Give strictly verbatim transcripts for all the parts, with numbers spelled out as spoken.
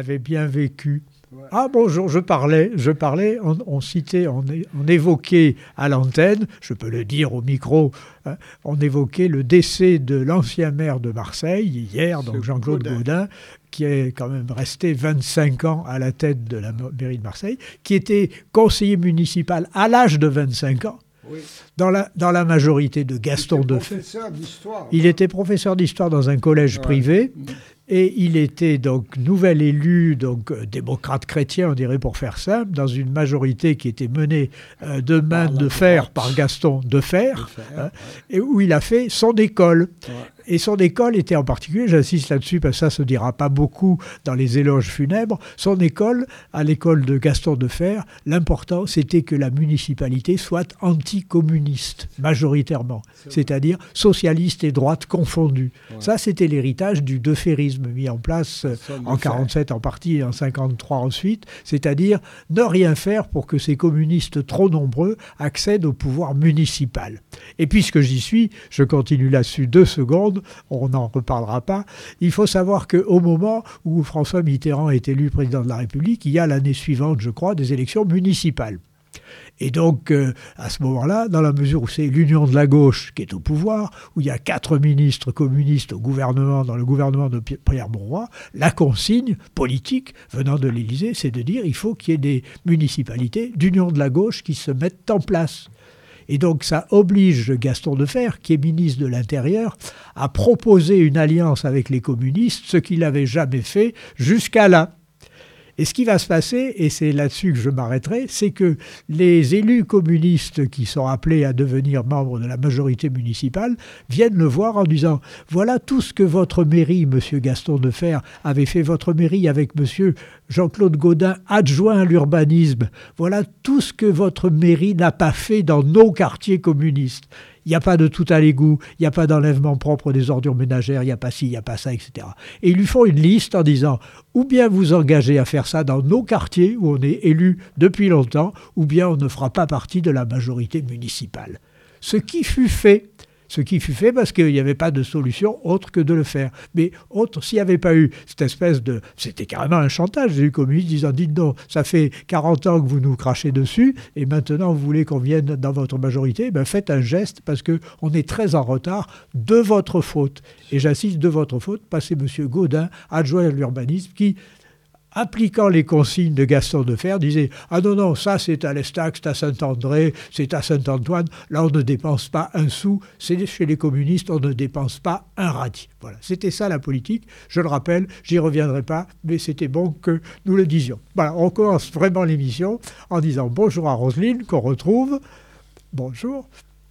l'avait bien vécu. Ouais. Ah bonjour, je parlais, je parlais, on, on citait, on, on évoquait à l'antenne, je peux le dire au micro, hein, on évoquait le décès de l'ancien maire de Marseille, hier, donc Jean-Claude Gaudin. Gaudin, qui est quand même resté vingt-cinq ans à la tête de la mairie de Marseille, qui était conseiller municipal à l'âge de vingt-cinq ans. Oui. Dans, la, dans la majorité de Gaston Defferre. Il était professeur d'histoire dans un collège ouais. privé. Et il était donc nouvel élu, donc euh, démocrate chrétien, on dirait pour faire simple, dans une majorité qui était menée euh, de main de fer par Gaston Defferre, hein, ouais. et où il a fait son école. Ouais. Et son école était en particulier, j'insiste là-dessus parce que ça ne se dira pas beaucoup dans les éloges funèbres, son école, à l'école de Gaston Defferre, l'important c'était que la municipalité soit anticommuniste, majoritairement, c'est c'est-à-dire socialiste et droite confondus. Ouais. Ça c'était l'héritage du defferrisme mis en place euh, en quarante-sept en partie et en cinquante-trois ensuite, c'est-à-dire ne rien faire pour que ces communistes trop nombreux accèdent au pouvoir municipal. Et puisque j'y suis, je continue là-dessus deux secondes, on n'en reparlera pas. Il faut savoir qu'au moment où François Mitterrand est élu président de la République, il y a l'année suivante, je crois, des élections municipales. Et donc, euh, à ce moment-là, dans la mesure où c'est l'union de la gauche qui est au pouvoir, où il y a quatre ministres communistes au gouvernement, dans le gouvernement de Pierre Mauroy, la consigne politique venant de l'Élysée, c'est de dire qu'il faut qu'il y ait des municipalités d'union de la gauche qui se mettent en place. Et donc ça oblige Gaston Defferre, qui est ministre de l'Intérieur, à proposer une alliance avec les communistes, ce qu'il n'avait jamais fait jusqu'à là. Et ce qui va se passer, et c'est là-dessus que je m'arrêterai, c'est que les élus communistes qui sont appelés à devenir membres de la majorité municipale viennent le voir en disant « Voilà tout ce que votre mairie, monsieur Gaston Defferre, avait fait, votre mairie avec monsieur Jean-Claude Gaudin, adjoint à l'urbanisme. Voilà tout ce que votre mairie n'a pas fait dans nos quartiers communistes. Il n'y a pas de tout à l'égout, il n'y a pas d'enlèvement propre des ordures ménagères, il n'y a pas ci, il n'y a pas ça, et cetera. Et ils lui font une liste en disant « Ou bien vous engagez à faire ça dans nos quartiers où on est élu depuis longtemps, ou bien on ne fera pas partie de la majorité municipale. » Ce qui fut fait. Ce qui fut fait parce qu'il n'y avait pas de solution autre que de le faire. Mais autre, s'il n'y avait pas eu cette espèce de... C'était carrément un chantage des communistes disant « Dites donc, ça fait quarante ans que vous nous crachez dessus et maintenant vous voulez qu'on vienne dans votre majorité, ben faites un geste parce qu'on est très en retard de votre faute. » Et j'insiste, de votre faute, parce que c'est M. Gaudin, adjoint à l'urbanisme, qui... appliquant les consignes de Gaston Defferre, disait « Ah non, non, ça c'est à l'Estac, c'est à Saint-André, c'est à Saint-Antoine, là on ne dépense pas un sou, c'est chez les communistes, on ne dépense pas un radis. » Voilà, c'était ça la politique, je le rappelle, j'y reviendrai pas, mais c'était bon que nous le disions. Voilà, on commence vraiment l'émission en disant bonjour à Roselyne, qu'on retrouve. Bonjour.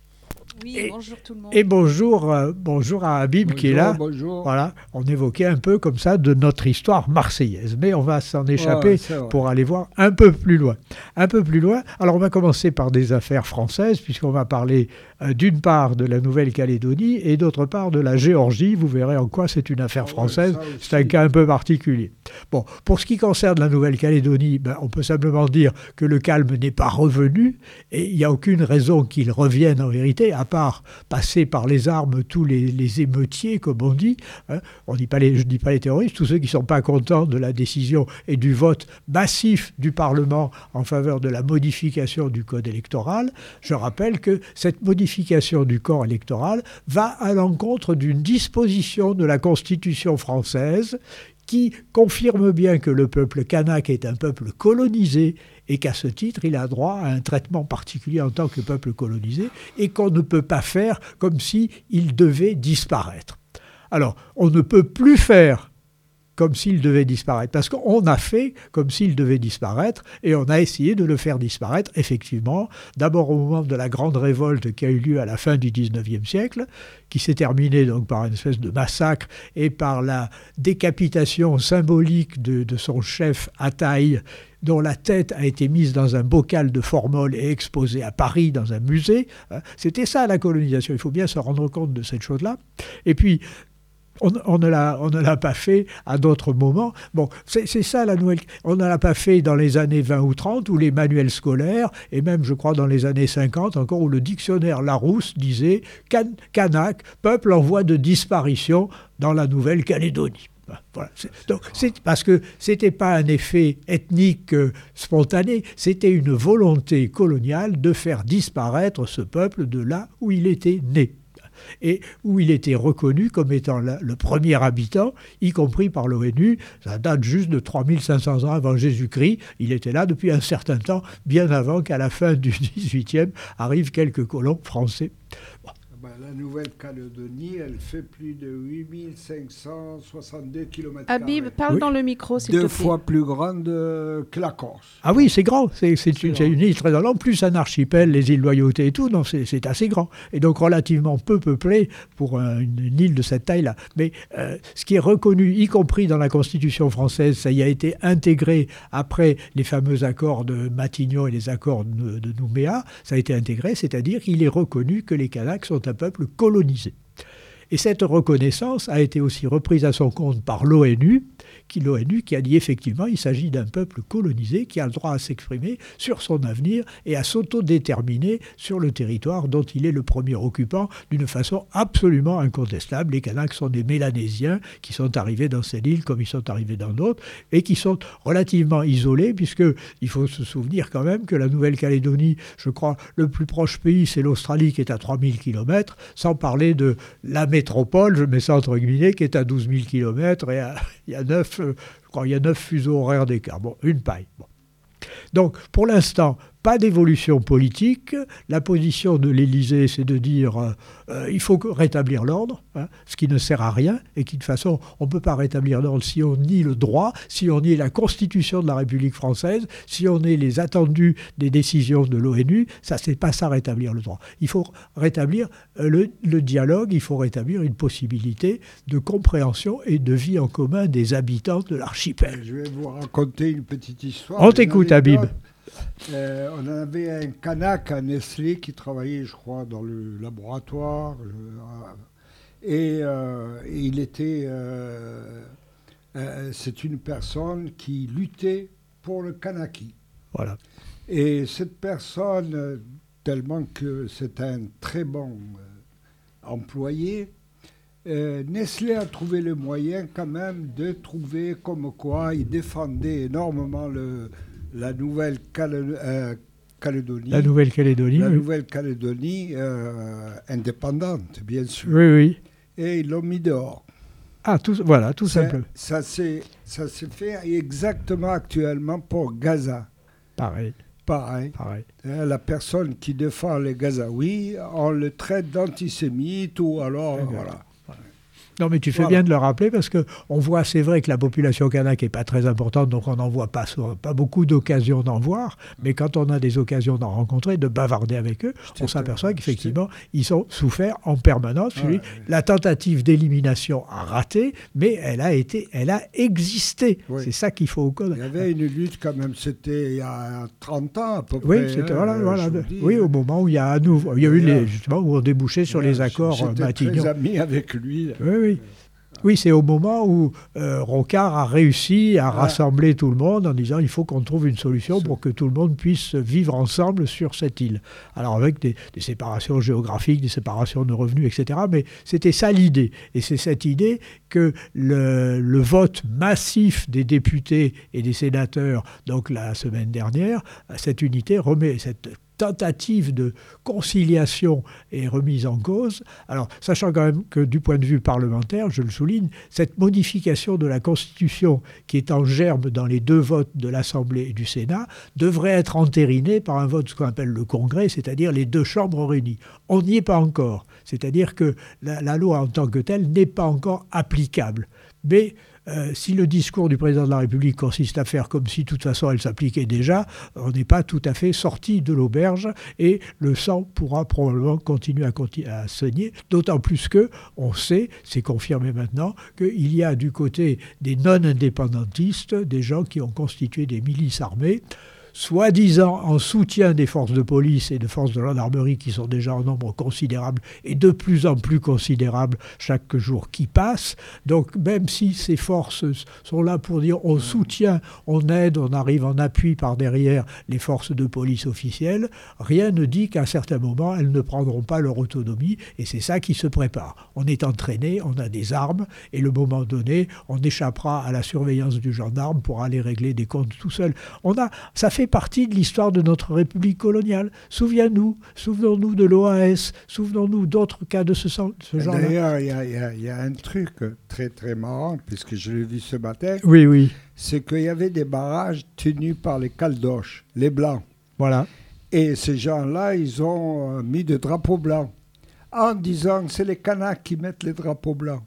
Oui, et, bonjour tout le monde. Et bonjour, euh, bonjour à Habib bonjour, qui est là. Bonjour. Voilà, on évoquait un peu comme ça de notre histoire marseillaise, mais on va s'en échapper ouais, pour aller voir un peu plus loin. Un peu plus loin. Alors on va commencer par des affaires françaises, puisqu'on va parler euh, d'une part de la Nouvelle-Calédonie et d'autre part de la Géorgie. Vous verrez en quoi c'est une affaire française. Ah ouais, c'est un cas un peu particulier. Bon, pour ce qui concerne la Nouvelle-Calédonie, ben, on peut simplement dire que le calme n'est pas revenu et il n'y a aucune raison qu'il revienne en vérité, à part passer par les armes tous les, les émeutiers, comme on dit. Hein. On dit pas les, je ne dis pas les terroristes, tous ceux qui ne sont pas contents de la décision et du vote massif du Parlement en faveur de la modification du code électoral. Je rappelle que cette modification du corps électoral va à l'encontre d'une disposition de la Constitution française qui confirme bien que le peuple kanak est un peuple colonisé et qu'à ce titre, il a droit à un traitement particulier en tant que peuple colonisé et qu'on ne peut pas faire comme s'il devait disparaître. Alors, on ne peut plus faire comme s'il devait disparaître, parce qu'on a fait comme s'il devait disparaître, et on a essayé de le faire disparaître, effectivement, d'abord au moment de la grande révolte qui a eu lieu à la fin du dix-neuvième siècle, qui s'est terminée donc par une espèce de massacre et par la décapitation symbolique de, de son chef Ataï, dont la tête a été mise dans un bocal de formol et exposée à Paris dans un musée. C'était ça la colonisation, il faut bien se rendre compte de cette chose-là. Et puis, On, on, ne l'a, on ne l'a pas fait à d'autres moments. Bon, c'est, c'est ça la nouvelle... On ne l'a pas fait dans les années vingt ou trente, où les manuels scolaires, et même, je crois, dans les années cinquante, encore, où le dictionnaire Larousse disait can, « Kanak, peuple en voie de disparition dans la Nouvelle-Calédonie ». Voilà. C'est, donc, c'est parce que ce n'était pas un effet ethnique euh, spontané, c'était une volonté coloniale de faire disparaître ce peuple de là où il était né et où il était reconnu comme étant la, le premier habitant, y compris par l'ONU. Ça date juste de trois mille cinq cents ans avant Jésus-Christ. Il était là depuis un certain temps, bien avant qu'à la fin du dix-huitième arrivent quelques colons français. Bon. Ben, la Nouvelle-Calédonie, elle fait plus de huit mille cinq cent soixante-deux kilomètres carrés. Habib, parle oui. dans le micro, s'il Deux te plaît. fois plus grande que la Corse. Ah oui, c'est grand. C'est, c'est, c'est, une, c'est une île très grande. En plus, un archipel, les îles Loyauté et tout, non, c'est, c'est assez grand. Et donc relativement peu peuplé pour un, une, une île de cette taille-là. Mais euh, ce qui est reconnu, y compris dans la Constitution française, ça y a été intégré après les fameux accords de Matignon et les accords de, de Nouméa, ça a été intégré, c'est-à-dire qu'il est reconnu que les Kanaks sont un peuple colonisé. Et cette reconnaissance a été aussi reprise à son compte par l'ONU, qui, l'ONU qui a dit effectivement il s'agit d'un peuple colonisé qui a le droit à s'exprimer sur son avenir et à s'autodéterminer sur le territoire dont il est le premier occupant d'une façon absolument incontestable. Les Kanaks sont des Mélanésiens qui sont arrivés dans cette île comme ils sont arrivés dans d'autres et qui sont relativement isolés puisqu'il faut se souvenir quand même que la Nouvelle-Calédonie, je crois, le plus proche pays c'est l'Australie qui est à trois mille kilomètres, sans parler de la métropole, je mets ça entre guillemets, qui est à douze mille kilomètres et à, il y a neuf, je crois, il y a neuf fuseaux horaires d'écart. Bon, une paille. Bon. Donc, pour l'instant, pas d'évolution politique. La position de l'Élysée, c'est de dire euh, euh, il faut rétablir l'ordre, hein, ce qui ne sert à rien, et qui, de toute façon, on ne peut pas rétablir l'ordre si on nie le droit, si on nie la Constitution de la République française, si on nie les attendus des décisions de l'ONU. Ça, c'est pas ça, rétablir le droit. Il faut rétablir euh, le, le dialogue, il faut rétablir une possibilité de compréhension et de vie en commun des habitants de l'archipel. Je vais vous raconter une petite histoire. On t'écoute, Habib. Euh, on avait un Kanak à Nestlé qui travaillait, je crois, dans le laboratoire. Euh, et, euh, et il était... Euh, euh, c'est une personne qui luttait pour le Kanaki. Voilà. Et cette personne, tellement que c'est un très bon euh, employé, euh, Nestlé a trouvé le moyen quand même de trouver comme quoi il défendait énormément le... La Nouvelle-Calédonie, euh, la Nouvelle-Calédonie, la oui. Nouvelle-Calédonie euh, indépendante, bien sûr. Oui, oui. Et ils l'ont mis dehors. Ah, tout, voilà, tout C'est, simplement. Ça s'est, ça s'est fait exactement actuellement pour Gaza. Pareil. Pareil. Pareil. La personne qui défend les Gazaouis, on le traite d'antisémite ou alors, D'accord. voilà. Non, mais tu fais voilà. bien de le rappeler parce qu'on voit, c'est vrai que la population kanak n'est pas très importante, donc on n'en voit pas, pas beaucoup d'occasions d'en voir, mais quand on a des occasions d'en rencontrer, de bavarder avec eux, on s'aperçoit qu'effectivement, ils sont souffert en permanence. Ouais, ouais. La tentative d'élimination a raté, mais elle a été, elle a existé. Ouais. C'est ça qu'il faut connaître. Il y avait une lutte quand même, c'était il y a trente ans à peu oui, près. C'était, hein, voilà, voilà. Dis, oui, au moment où il y a à nouveau, il y a eu les, justement, où on débouchait sur voilà, les accords Matignon. J'étais très ami avec lui. Là. Oui, oui. Oui, c'est au moment où euh, Rocard a réussi à ah. rassembler tout le monde en disant il faut qu'on trouve une solution pour que tout le monde puisse vivre ensemble sur cette île. Alors avec des, des séparations géographiques, des séparations de revenus, et cetera. Mais c'était ça l'idée. Et c'est cette idée que le, le vote massif des députés et des sénateurs, donc la semaine dernière, cette unité remet cette tentative de conciliation est remise en cause. Alors, sachant quand même que du point de vue parlementaire, je le souligne, cette modification de la Constitution qui est en germe dans les deux votes de l'Assemblée et du Sénat devrait être entérinée par un vote, ce qu'on appelle le Congrès, c'est-à-dire les deux chambres réunies. On n'y est pas encore. C'est-à-dire que la, la loi en tant que telle n'est pas encore applicable. Mais euh, si le discours du président de la République consiste à faire comme si de toute façon elle s'appliquait déjà, on n'est pas tout à fait sorti de l'auberge et le sang pourra probablement continuer à, continu- à saigner, d'autant plus que on sait, c'est confirmé maintenant, qu'il y a du côté des non-indépendantistes des gens qui ont constitué des milices armées. soi-disant en soutien des forces de police et de forces de gendarmerie qui sont déjà en nombre considérable et de plus en plus considérable chaque jour qui passe. Donc même si ces forces sont là pour dire on soutient, on aide, on arrive en appui par derrière les forces de police officielles, rien ne dit qu'à un certain moment elles ne prendront pas leur autonomie et c'est ça qui se prépare. On est entraîné, on a des armes et le moment donné on échappera à la surveillance du gendarme pour aller régler des comptes tout seul. On a, ça fait partie de l'histoire de notre République coloniale. Souviens-nous, souvenons-nous de l'O A S, souvenons-nous d'autres cas de ce, ce genre-là. D'ailleurs, il y, y, y a un truc très très marrant, puisque je l'ai vu ce matin. Oui, oui. C'est qu'il y avait des barrages tenus par les Caldoches, les Blancs. Voilà. Et ces gens-là, ils ont mis des drapeaux blancs, en disant que c'est les Kanaks qui mettent les drapeaux blancs.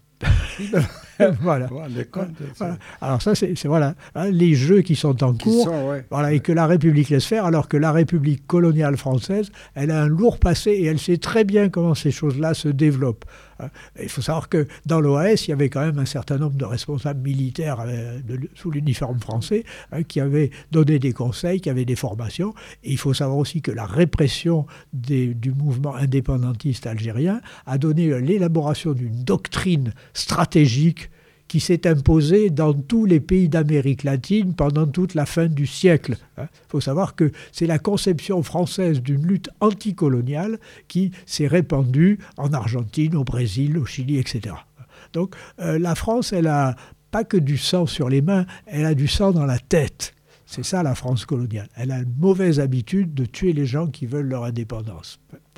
Voilà. Voilà. Alors ça, c'est, c'est voilà, hein, les jeux qui sont en cours, sont, ouais. voilà, et que la République laisse faire, alors que la République coloniale française, elle a un lourd passé et elle sait très bien comment ces choses-là se développent. Il faut savoir que dans l'O A S, il y avait quand même un certain nombre de responsables militaires euh, de, sous l'uniforme français hein, qui avaient donné des conseils, qui avaient des formations. Et il faut savoir aussi que la répression des, du mouvement indépendantiste algérien a donné l'élaboration d'une doctrine stratégique qui s'est imposée dans tous les pays d'Amérique latine pendant toute la fin du siècle. Il faut savoir que c'est la conception française d'une lutte anticoloniale qui s'est répandue en Argentine, au Brésil, au Chili, et cetera. Donc euh, la France, elle n'a pas que du sang sur les mains, elle a du sang dans la tête. C'est ça la France coloniale. Elle a une mauvaise habitude de tuer les gens qui veulent leur indépendance.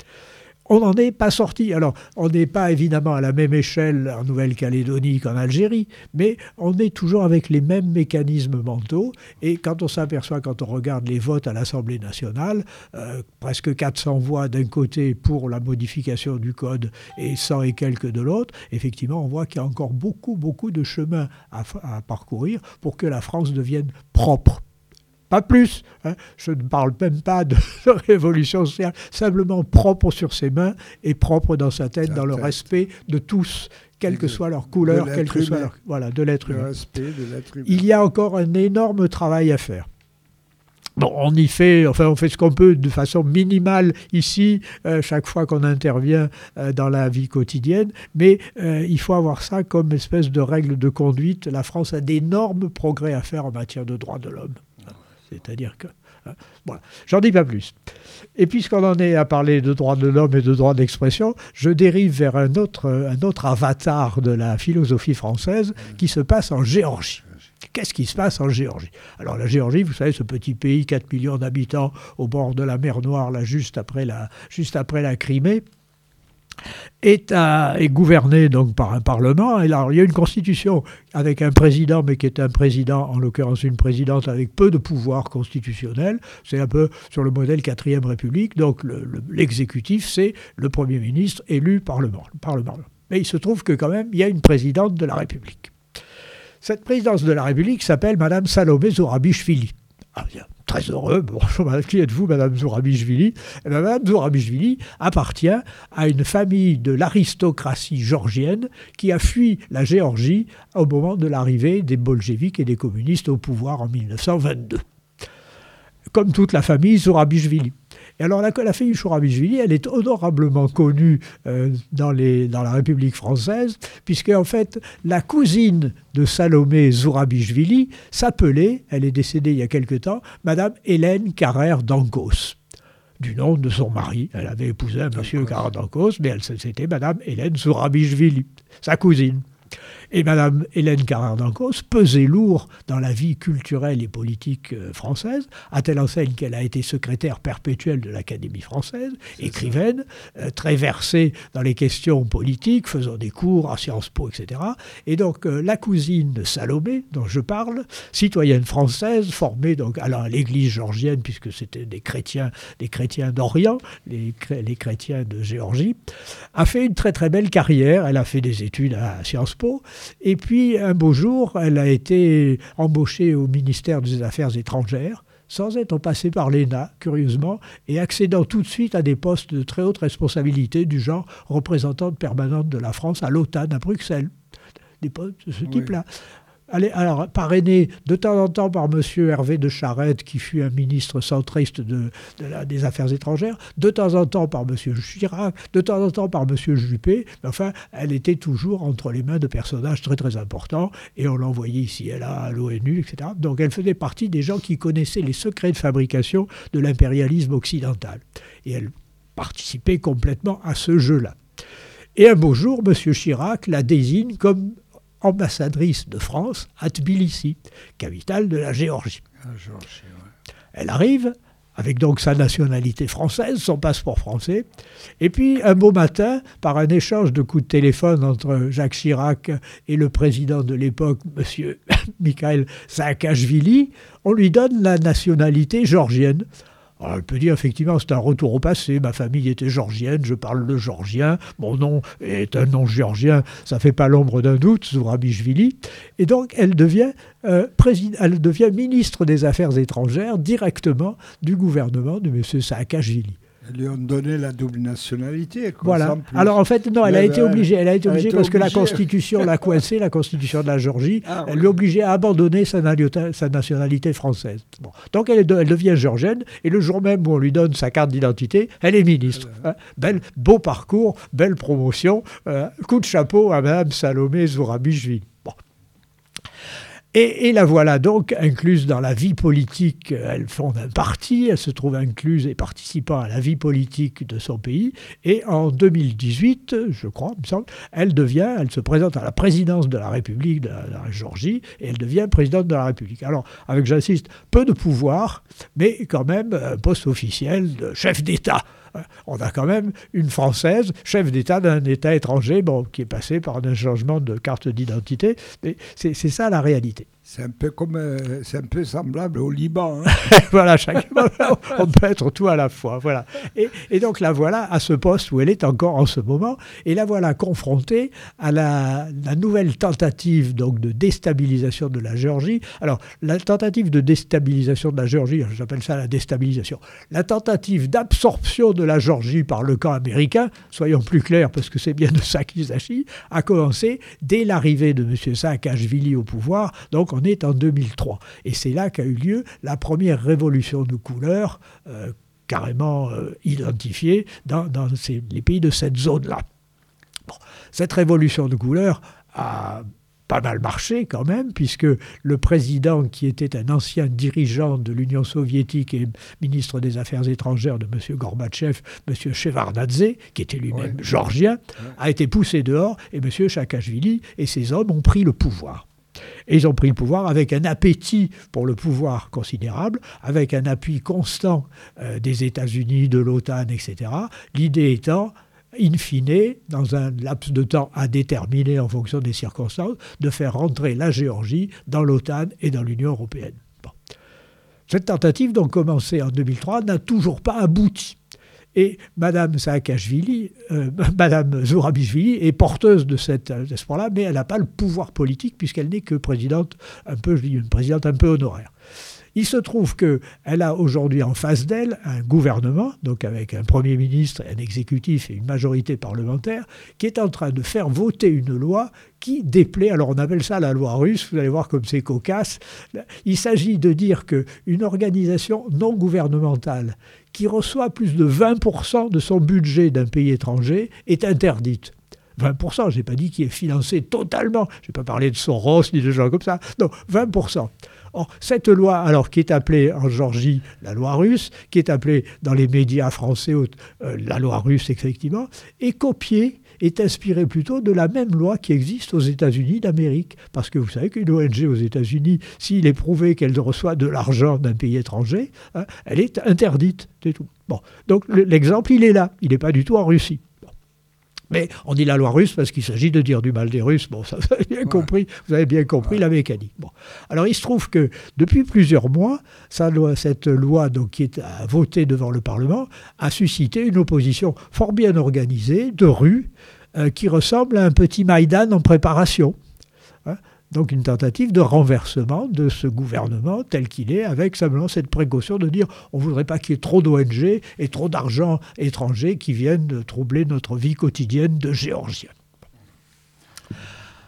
On n'en est pas sorti. Alors, on n'est pas évidemment à la même échelle en Nouvelle-Calédonie qu'en Algérie, mais on est toujours avec les mêmes mécanismes mentaux. Et quand on s'aperçoit, quand on regarde les votes à l'Assemblée nationale, euh, presque quatre cents voix d'un côté pour la modification du code et cent et quelques de l'autre, effectivement, on voit qu'il y a encore beaucoup, beaucoup de chemin à, à parcourir pour que la France devienne propre. Pas plus, hein. Je ne parle même pas de, de révolution sociale, simplement propre sur ses mains et propre dans sa tête, dans le respect de tous, quelle que soit leur couleur, quelle que soit leur, voilà, de l'être humain. Le respect de l'être humain. Il y a encore un énorme travail à faire. Bon, on y fait, enfin, on fait ce qu'on peut de façon minimale ici, euh, chaque fois qu'on intervient euh, dans la vie quotidienne, mais euh, il faut avoir ça comme espèce de règle de conduite. La France a d'énormes progrès à faire en matière de droits de l'homme. C'est-à-dire que... Hein, voilà. J'en dis pas plus. Et puisqu'on en est à parler de droits de l'homme et de droits d'expression, je dérive vers un autre, un autre avatar de la philosophie française qui se passe en Géorgie. Qu'est-ce qui se passe en Géorgie? Alors la Géorgie, vous savez, ce petit pays, quatre millions d'habitants, au bord de la mer Noire, là, juste après la, juste après la Crimée, Est, à, est gouverné donc par un parlement. Et alors, il y a une constitution avec un président, mais qui est un président, en l'occurrence une présidente avec peu de pouvoir constitutionnel. C'est un peu sur le modèle quatrième République. Donc le, le, l'exécutif, c'est le Premier ministre élu par le, par le Parlement. Mais il se trouve que quand même, il y a une présidente de la République. Cette présidence de la République s'appelle Madame Salomé Zourabichvili. Ah bien, très heureux. Bonjour, qui êtes-vous, Madame Zourabichvili? Eh bien, Madame Zourabichvili appartient à une famille de l'aristocratie georgienne qui a fui la Géorgie au moment de l'arrivée des bolcheviks et des communistes au pouvoir en mille neuf cent vingt-deux. Comme toute la famille Zourabichvili. Et alors la, la famille Zourabichvili, elle est honorablement connue euh, dans, les, dans la République française, puisque en fait la cousine de Salomé Zourabichvili s'appelait, elle est décédée il y a quelque temps, Madame Hélène Carrère d'Ancos, du nom de son mari. Elle avait épousé un monsieur Carrère d'Ancos, mais elle, c'était Madame Hélène Zourabichvili, sa cousine. Et Madame Hélène Carrère d'Ancos pesait lourd dans la vie culturelle et politique française, à telle enseigne qu'elle a été secrétaire perpétuelle de l'Académie française, c'est écrivaine, euh, très versée dans les questions politiques, faisant des cours à Sciences Po, et cetera. Et donc euh, la cousine de Salomé, dont je parle, citoyenne française, formée donc alors, à l'église georgienne, puisque c'était des chrétiens, des chrétiens d'Orient, les, les chrétiens de Géorgie, a fait une très très belle carrière. Elle a fait des études à Sciences Po. Et puis, un beau jour, elle a été embauchée au ministère des Affaires étrangères, sans être passée par l'E N A, curieusement, et accédant tout de suite à des postes de très haute responsabilité, du genre représentante permanente de la France à l'OTAN, à Bruxelles. Des postes de ce type-là. alors parrainé de temps en temps par M. Hervé de Charette, qui fut un ministre centriste de, de la, des Affaires étrangères, de temps en temps par M. Chirac, de temps en temps par M. Juppé. Mais enfin, elle était toujours entre les mains de personnages très très importants, et on l'envoyait ici et là à l'ONU, et cetera. Donc elle faisait partie des gens qui connaissaient les secrets de fabrication de l'impérialisme occidental. Et elle participait complètement à ce jeu-là. Et un beau jour, M. Chirac la désigne comme ambassadrice de France à Tbilissi, capitale de la Géorgie. La Géorgie, ouais. Elle arrive avec donc sa nationalité française, son passeport français, et puis un beau matin, par un échange de coups de téléphone entre Jacques Chirac et le président de l'époque, M. Mikhail Saakashvili, on lui donne la nationalité géorgienne. Alors, elle peut dire effectivement c'est un retour au passé, ma famille était géorgienne, je parle le géorgien, mon nom est un nom géorgien, ça ne fait pas l'ombre d'un doute, Zourabichvili. Et donc elle devient, euh, président, elle devient ministre des Affaires étrangères directement du gouvernement de M. Saakashvili. Ils lui ont donné la double nationalité. Quoi, voilà. Alors en fait, non, elle Mais a été ben, obligée. Elle a été elle obligée était parce que la obligée. Constitution l'a coincée, la Constitution de la Géorgie. Ah, elle oui. lui a obligé à abandonner sa, naliota- sa nationalité française. Bon. Donc elle, est de- elle devient géorgienne, et le jour même où on lui donne sa carte d'identité, elle est ministre. Hein. Belle, beau parcours, belle promotion. Euh, coup de chapeau à Mme Salomé Zourabichvili. Bon. Et, et la voilà donc incluse dans la vie politique. Elle fonde un parti, elle se trouve incluse et participant à la vie politique de son pays. Et en deux mille dix-huit, je crois, il me semble, elle devient, elle se présente à la présidence de la République de la, de la Géorgie, et elle devient présidente de la République. Alors, avec, j'insiste, peu de pouvoir, mais quand même un poste officiel de chef d'État. On a quand même une Française, chef d'État d'un État étranger, bon, qui est passé par un changement de carte d'identité. Mais c'est, c'est ça la réalité. C'est un peu comme, euh, c'est un peu semblable au Liban. Hein. Voilà, chaque on peut être tout à la fois. Voilà. Et, et donc la voilà à ce poste où elle est encore en ce moment, et la voilà confrontée à la, la nouvelle tentative donc de déstabilisation de la Géorgie. Alors la tentative de déstabilisation de la Géorgie, j'appelle ça la déstabilisation. La tentative d'absorption de la Géorgie par le camp américain, soyons plus clairs parce que c'est bien de ça qu'il s'agit, a commencé dès l'arrivée de M. Saakashvili au pouvoir. Donc on est en deux mille trois. Et c'est là qu'a eu lieu la première révolution de couleur euh, carrément euh, identifiée dans, dans ces, les pays de cette zone-là. Bon, cette révolution de couleur a pas mal marché quand même, puisque le président, qui était un ancien dirigeant de l'Union soviétique et ministre des Affaires étrangères de M. Gorbatchev, M. Shevardnadze, qui était lui-même Ouais. géorgien, Ouais. a été poussé dehors, et M. Saakashvili et ses hommes ont pris le pouvoir. Et ils ont pris le pouvoir avec un appétit pour le pouvoir considérable, avec un appui constant euh, des États-Unis, de l'OTAN, et cetera. L'idée étant, in fine, dans un laps de temps à déterminer en fonction des circonstances, de faire rentrer la Géorgie dans l'OTAN et dans l'Union européenne. Bon. Cette tentative, donc commencée en deux mille trois, n'a toujours pas abouti. Et Mme Saakashvili, euh, Mme Zourabichvili est porteuse de cet espoir-là, mais elle n'a pas le pouvoir politique puisqu'elle n'est que présidente, un peu, je dis une présidente un peu honoraire. Il se trouve qu'elle a aujourd'hui en face d'elle un gouvernement, donc avec un Premier ministre, un exécutif et une majorité parlementaire, qui est en train de faire voter une loi qui déplaît, alors on appelle ça la loi russe, vous allez voir comme c'est cocasse. Il s'agit de dire qu'une organisation non gouvernementale qui reçoit plus de vingt pour cent de son budget d'un pays étranger est interdite. vingt pour cent, je n'ai pas dit qu'il est financé totalement, je n'ai pas parlé de Soros ni de gens comme ça, non, vingt pour cent. Or, cette loi, alors qui est appelée en Géorgie la loi russe, qui est appelée dans les médias français euh, la loi russe, effectivement, est copiée, est inspirée plutôt de la même loi qui existe aux États-Unis d'Amérique. Parce que vous savez qu'une O N G aux États-Unis, s'il est prouvé qu'elle reçoit de l'argent d'un pays étranger, hein, elle est interdite, c'est tout. Bon, donc l'exemple, il est là, il n'est pas du tout en Russie. Mais on dit la loi russe parce qu'il s'agit de dire du mal des Russes. Bon, ça, vous avez bien compris, vous avez bien compris ouais. la mécanique. Bon. Alors, il se trouve que depuis plusieurs mois, ça, cette loi donc, qui est à voter devant le Parlement a suscité une opposition fort bien organisée, de rue, euh, qui ressemble à un petit Maïdan en préparation. Hein. Donc une tentative de renversement de ce gouvernement tel qu'il est, avec simplement cette précaution de dire on ne voudrait pas qu'il y ait trop d'O N G et trop d'argent étranger qui viennent troubler notre vie quotidienne de Géorgiens.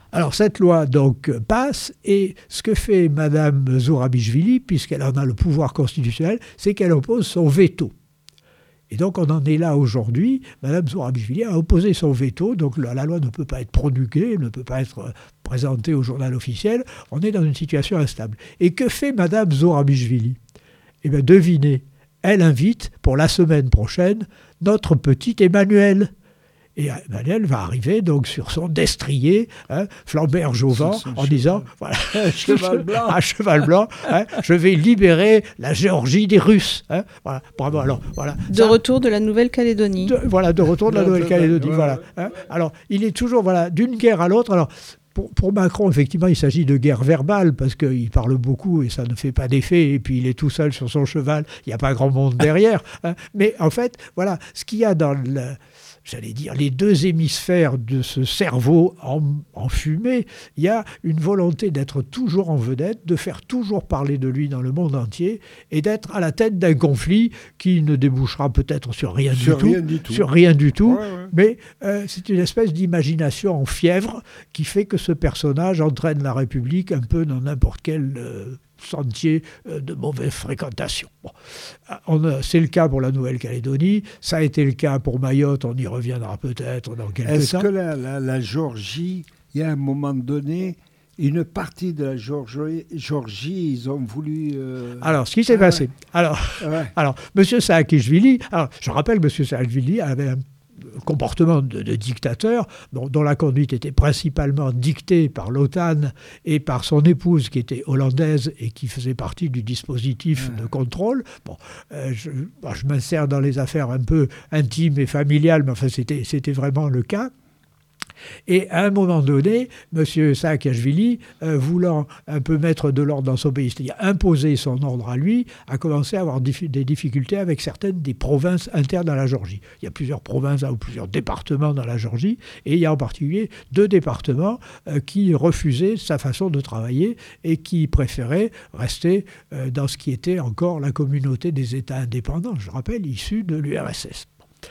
Alors cette loi donc passe, et ce que fait Madame Zourabichvili, puisqu'elle en a le pouvoir constitutionnel, c'est qu'elle oppose son veto. Et donc on en est là aujourd'hui. Madame Zourabichvili a opposé son veto, donc la, la loi ne peut pas être promulguée, ne peut pas être présentée au journal officiel. On est dans une situation instable. Et que fait Madame Zourabichvili ? Eh bien devinez, elle invite pour la semaine prochaine notre petit Emmanuel. Et Emmanuel va arriver donc sur son destrier, hein, flambeur Jovan, en cheval. disant, voilà, cheval blanc, à cheval blanc, hein, je vais libérer la Géorgie des Russes. Hein, voilà, bravo. Alors, voilà, de ça, retour de la Nouvelle-Calédonie. De, voilà, de retour de la Nouvelle-Calédonie. Ouais, voilà. Hein. Alors, il est toujours voilà, d'une guerre à l'autre. Alors, Pour, pour Macron, effectivement, il s'agit de guerre verbale, parce qu'il parle beaucoup et ça ne fait pas d'effet, et puis il est tout seul sur son cheval, il n'y a pas grand monde derrière. Hein. Mais en fait, voilà, ce qu'il y a dans le... j'allais dire, les deux hémisphères de ce cerveau enfumé, il y a une volonté d'être toujours en vedette, de faire toujours parler de lui dans le monde entier, et d'être à la tête d'un conflit qui ne débouchera peut-être sur rien, sur du, rien tout, du tout. Sur rien du tout, ouais, ouais. mais euh, c'est une espèce d'imagination en fièvre qui fait que ce personnage entraîne la République un peu dans n'importe quel... Euh, sentier de mauvaise fréquentation. Bon. On a, c'est le cas pour la Nouvelle-Calédonie, ça a été le cas pour Mayotte, on y reviendra peut-être dans quelques Est-ce temps. Est-ce que la, la, la Géorgie, il y a un moment donné, une partie de la Géorgie, Géorgie ils ont voulu... Euh... Alors, ce qui s'est ah, passé, ouais. alors, ouais. alors, M. Saakashvili, alors, je rappelle, M. Saakashvili avait un comportement de, de dictateur, dont, dont la conduite était principalement dictée par l'OTAN et par son épouse qui était hollandaise et qui faisait partie du dispositif ouais. de contrôle. Bon, euh, je, bon, je m'insère dans les affaires un peu intimes et familiales, mais enfin c'était, c'était vraiment le cas. Et à un moment donné, M. Saakashvili, euh, voulant un peu mettre de l'ordre dans son pays, c'est-à-dire imposer son ordre à lui, a commencé à avoir dif- des difficultés avec certaines des provinces internes à la Géorgie. Il y a plusieurs provinces ou plusieurs départements dans la Géorgie, et il y a en particulier deux départements euh, qui refusaient sa façon de travailler et qui préféraient rester euh, dans ce qui était encore la communauté des États indépendants, je rappelle, issus de l'U R S S.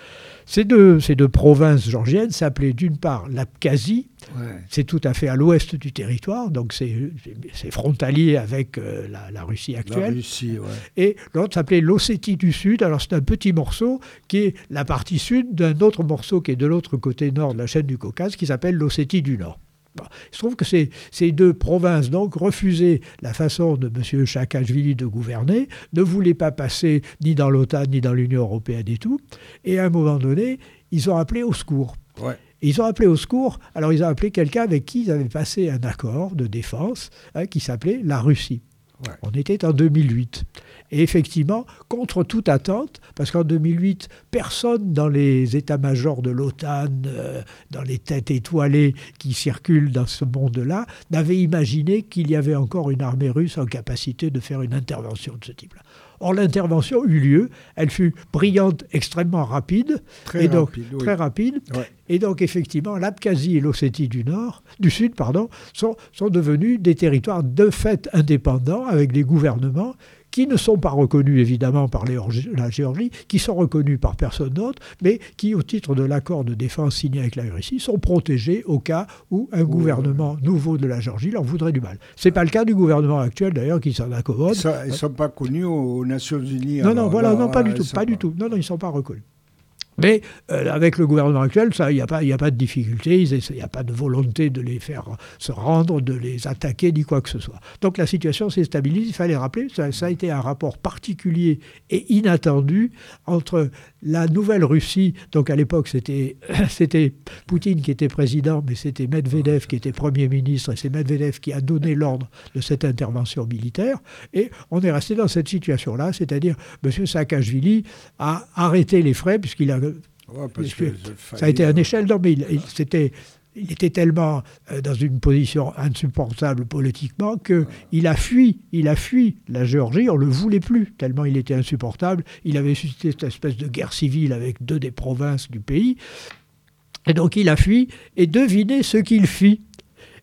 Ces deux, ces deux provinces géorgiennes s'appelaient d'une part l'Abkhazie, ouais. c'est tout à fait à l'ouest du territoire, donc c'est, c'est frontalier avec euh, la, la Russie actuelle. La Russie, ouais. Et l'autre s'appelait l'Ossétie du Sud, alors c'est un petit morceau qui est la partie sud d'un autre morceau qui est de l'autre côté nord de la chaîne du Caucase, qui s'appelle l'Ossétie du Nord. Il se trouve que ces, ces deux provinces donc refusaient la façon de M. Saakashvili de gouverner, ne voulaient pas passer ni dans l'OTAN ni dans l'Union européenne et tout. Et à un moment donné, ils ont appelé au secours. Ouais. Et ils ont appelé au secours, alors ils ont appelé quelqu'un avec qui ils avaient passé un accord de défense hein, qui s'appelait la Russie. Ouais. On était en deux mille huit. Et effectivement, contre toute attente, parce qu'en deux mille huit, personne dans les états-majors de l'OTAN, euh, dans les têtes étoilées qui circulent dans ce monde-là, n'avait imaginé qu'il y avait encore une armée russe en capacité de faire une intervention de ce type-là. Or, l'intervention eut lieu, elle fut brillante, extrêmement rapide, très et donc rapide, oui. très rapide. Ouais. Et donc, effectivement, l'Abkhazie et l'Ossétie du Nord, du Sud, pardon, sont, sont devenus des territoires de fait indépendants avec des gouvernements qui ne sont pas reconnus évidemment par les, la Géorgie, qui sont reconnus par personne d'autre, mais qui, au titre de l'accord de défense signé avec la Russie, sont protégés au cas où un Ouh, gouvernement ouais. nouveau de la Géorgie leur voudrait du mal. Ce n'est pas le cas du gouvernement actuel, d'ailleurs, qui s'en accommode. Ça, ils ne sont pas connus aux Nations Unies. Non, alors, non, voilà, là, non, pas là, du tout, pas, pas du tout. Non, non, ils ne sont pas reconnus. Mais euh, avec le gouvernement actuel, il n'y a, a pas de difficulté, il n'y a pas de volonté de les faire se rendre, de les attaquer, ni quoi que ce soit. Donc la situation s'est stabilisée. Il fallait rappeler, ça, ça a été un rapport particulier et inattendu entre la Nouvelle-Russie, donc à l'époque c'était, c'était Poutine qui était président, mais c'était Medvedev qui était Premier ministre, et c'est Medvedev qui a donné l'ordre de cette intervention militaire, et on est resté dans cette situation-là, c'est-à-dire M. Saakashvili a arrêté les frais, puisqu'il a... Ouais, parce que ça a été un échelle, non, mais il, il, c'était, il était tellement euh, dans une position insupportable politiquement qu'il a fui, il a fui la Géorgie, on ne le voulait plus, tellement il était insupportable. Il avait suscité cette espèce de guerre civile avec deux des provinces du pays. Et donc il a fui, et devinez ce qu'il fit.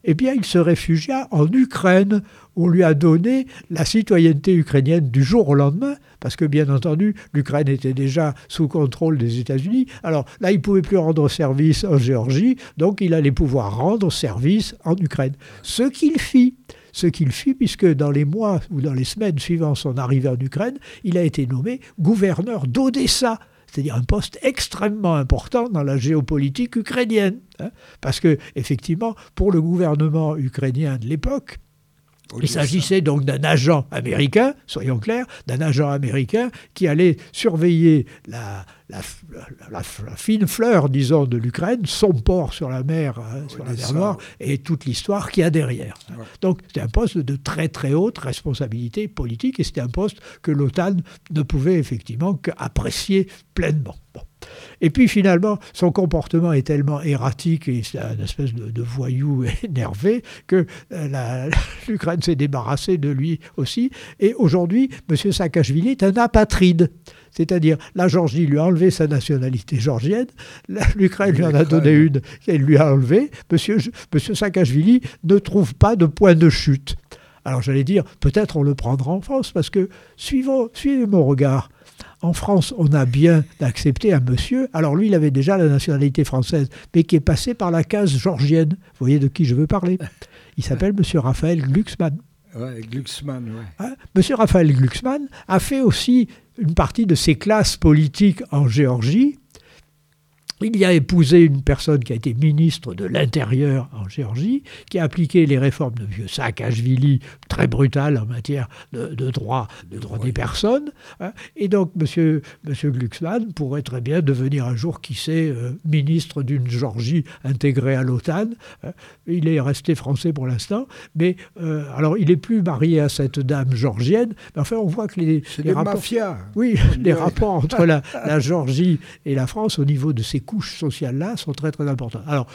eh bien, il se réfugia en Ukraine. On lui a donné la citoyenneté ukrainienne du jour au lendemain, parce que, bien entendu, l'Ukraine était déjà sous contrôle des États-Unis. Alors là, il ne pouvait plus rendre service en Géorgie, donc il allait pouvoir rendre service en Ukraine. Ce qu'il fit, ce qu'il fit, puisque dans les mois ou dans les semaines suivant son arrivée en Ukraine, il a été nommé gouverneur d'Odessa, c'est-à-dire un poste extrêmement important dans la géopolitique ukrainienne. Hein, parce que, effectivement, pour le gouvernement ukrainien de l'époque, il s'agissait donc d'un agent américain, soyons clairs, d'un agent américain qui allait surveiller la, la, la, la, la fine fleur, disons, de l'Ukraine, son port sur la mer, hein, sur la mer Noire, et toute l'histoire qu'il y a derrière. Ouais. Donc c'était un poste de très très haute responsabilité politique, et c'était un poste que l'OTAN ne pouvait effectivement qu'apprécier pleinement. Bon. Et puis finalement, son comportement est tellement erratique et c'est un espèce de, de voyou énervé que la, l'Ukraine s'est débarrassée de lui aussi. Et aujourd'hui, M. Saakachvili est un apatride. C'est-à-dire, la Géorgie lui a enlevé sa nationalité géorgienne, l'Ukraine lui en a donné une qu'elle lui a enlevée. M. M. Saakachvili ne trouve pas de point de chute. Alors j'allais dire, peut-être on le prendra en France, parce que, suivons, suivez mon regard, en France, on a bien accepté un monsieur, alors lui, il avait déjà la nationalité française, mais qui est passé par la case géorgienne. Vous voyez de qui je veux parler? Il s'appelle monsieur Raphaël Glucksmann. Ouais, Glucksmann, ouais. Hein? Monsieur Raphaël Glucksmann a fait aussi une partie de ses classes politiques en Géorgie. Il y a épousé une personne qui a été ministre de l'Intérieur en Géorgie, qui a appliqué les réformes de M. Saakachvili, très brutales en matière de, de droit, de droit des personnes. Hein. Et donc, M. Monsieur Glucksmann pourrait très bien devenir un jour, qui sait, euh, ministre d'une Géorgie intégrée à l'OTAN. Hein. Il est resté français pour l'instant, mais euh, alors il n'est plus marié à cette dame géorgienne. Mais enfin, on voit que les, C'est les rapports, mafias. oui, les rapports entre la, la Géorgie et la France au niveau de ces couches sociales-là sont très très importantes. Alors,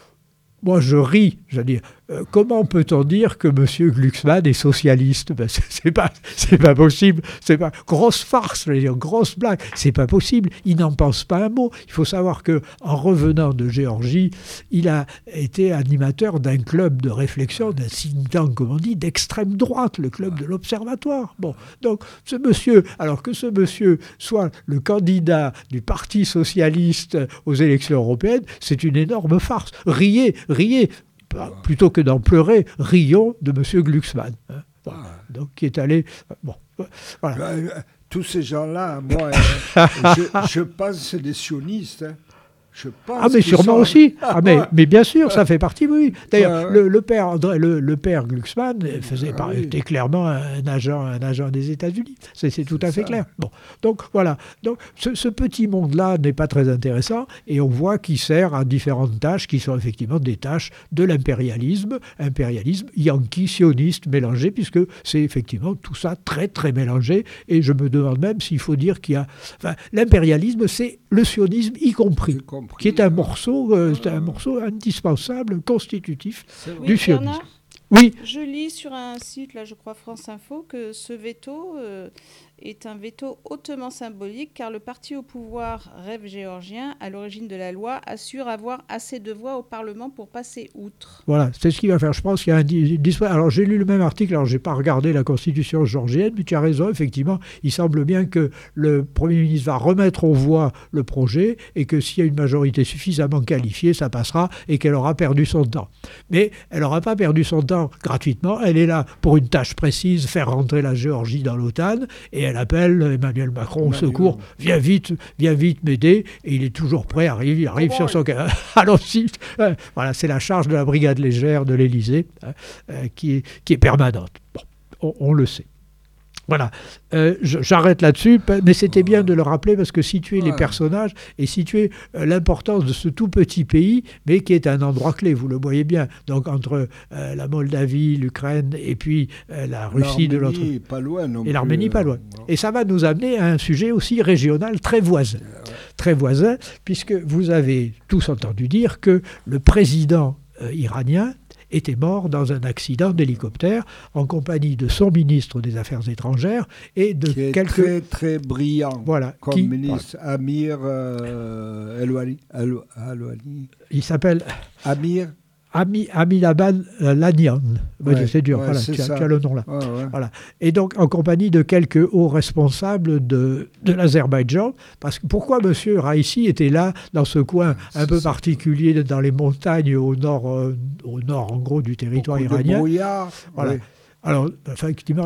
moi je ris, je veux dire, euh, comment peut-on dire que M. Glucksmann est socialiste? Ben, c'est, c'est pas, c'est pas possible, c'est pas grosse farce, je veux dire, grosse blague, c'est pas possible. Il n'en pense pas un mot. Il faut savoir que en revenant de Géorgie, il a été animateur d'un club de réflexion, d'un think tank, comme on dit, d'extrême droite, le club de l'Observatoire. Bon, donc ce monsieur, alors que ce monsieur soit le candidat du Parti socialiste aux élections européennes, c'est une énorme farce. Riez, riez. Plutôt que d'en pleurer, rions de M. Glucksmann. Hein. Bon, donc, qui est allé... Bon, voilà. Euh, tous ces gens-là, moi, euh, je, je pense que c'est des sionistes. Hein. Je pense ah, mais sûrement sont... aussi. Ah, mais, mais bien sûr, ça fait partie, oui. D'ailleurs, ouais. le, le, père André, le, le père Glucksmann faisait, ah, par, oui. était clairement un agent, un agent des États-Unis. C'est, c'est tout à fait ça. Clair. Bon, donc voilà. Donc, ce, ce petit monde-là n'est pas très intéressant et on voit qu'il sert à différentes tâches qui sont effectivement des tâches de l'impérialisme, impérialisme yankee, sioniste, mélangé, puisque c'est effectivement tout ça très, très mélangé. Et je me demande même s'il faut dire qu'il y a... Enfin, l'impérialisme, c'est le sionisme y compris. Qui est un morceau, euh, c'est un morceau indispensable, constitutif oui, du sionisme. Bernard, oui. Je lis sur un site, là je crois France Info, que ce veto euh, est un veto hautement symbolique car le parti au pouvoir Rêve géorgien, à l'origine de la loi, assure avoir assez de voix au Parlement pour passer outre. Voilà, c'est ce qu'il va faire. Je pense qu'il y a un dispositif. Alors j'ai lu le même article, alors j'ai pas regardé la constitution géorgienne, mais tu as raison, effectivement, il semble bien que le Premier ministre va remettre aux voix le projet et que s'il y a une majorité suffisamment qualifiée, ça passera et qu'elle aura perdu son temps. Mais elle n'aura pas perdu son temps gratuitement, elle est là pour une tâche précise, faire rentrer la Géorgie dans l'OTAN, et elle appelle Emmanuel Macron au secours, viens vite, viens vite m'aider, et il est toujours prêt, arrive, il arrive sur son... Allons-y. Voilà, c'est la charge de la brigade légère de l'Élysée hein, euh, qui, est, qui est permanente. Bon, on, on le sait. Voilà, euh, j'arrête là-dessus, mais c'était bien de le rappeler parce que situer ouais. les personnages et situer euh, l'importance de ce tout petit pays, mais qui est un endroit clé, vous le voyez bien. Donc entre euh, la Moldavie, l'Ukraine et puis euh, la Russie de l'autre. Pas loin non et l'Arménie plus, pas loin. Non. Et ça va nous amener à un sujet aussi régional très voisin. Ouais. Très voisin, puisque vous avez tous entendu dire que le président euh, iranien était mort dans un accident d'hélicoptère en compagnie de son ministre des Affaires étrangères et de qui est quelques... très très brillant voilà, comme qui, ministre voilà. Amir euh, Elouani. Il s'appelle... Amir Ami, Aminabad Lanian. Ouais, c'est dur, ouais, voilà, c'est tu, as, ça. tu as le nom là. Ouais, ouais. Voilà. Et donc en compagnie de quelques hauts responsables de, de l'Azerbaïdjan. Parce que pourquoi M. Raïssi était là, dans ce coin un peu ça. particulier, dans les montagnes au nord, euh, au nord en gros du territoire Beaucoup iranien. de brouillard. Voilà. Oui. Alors, effectivement,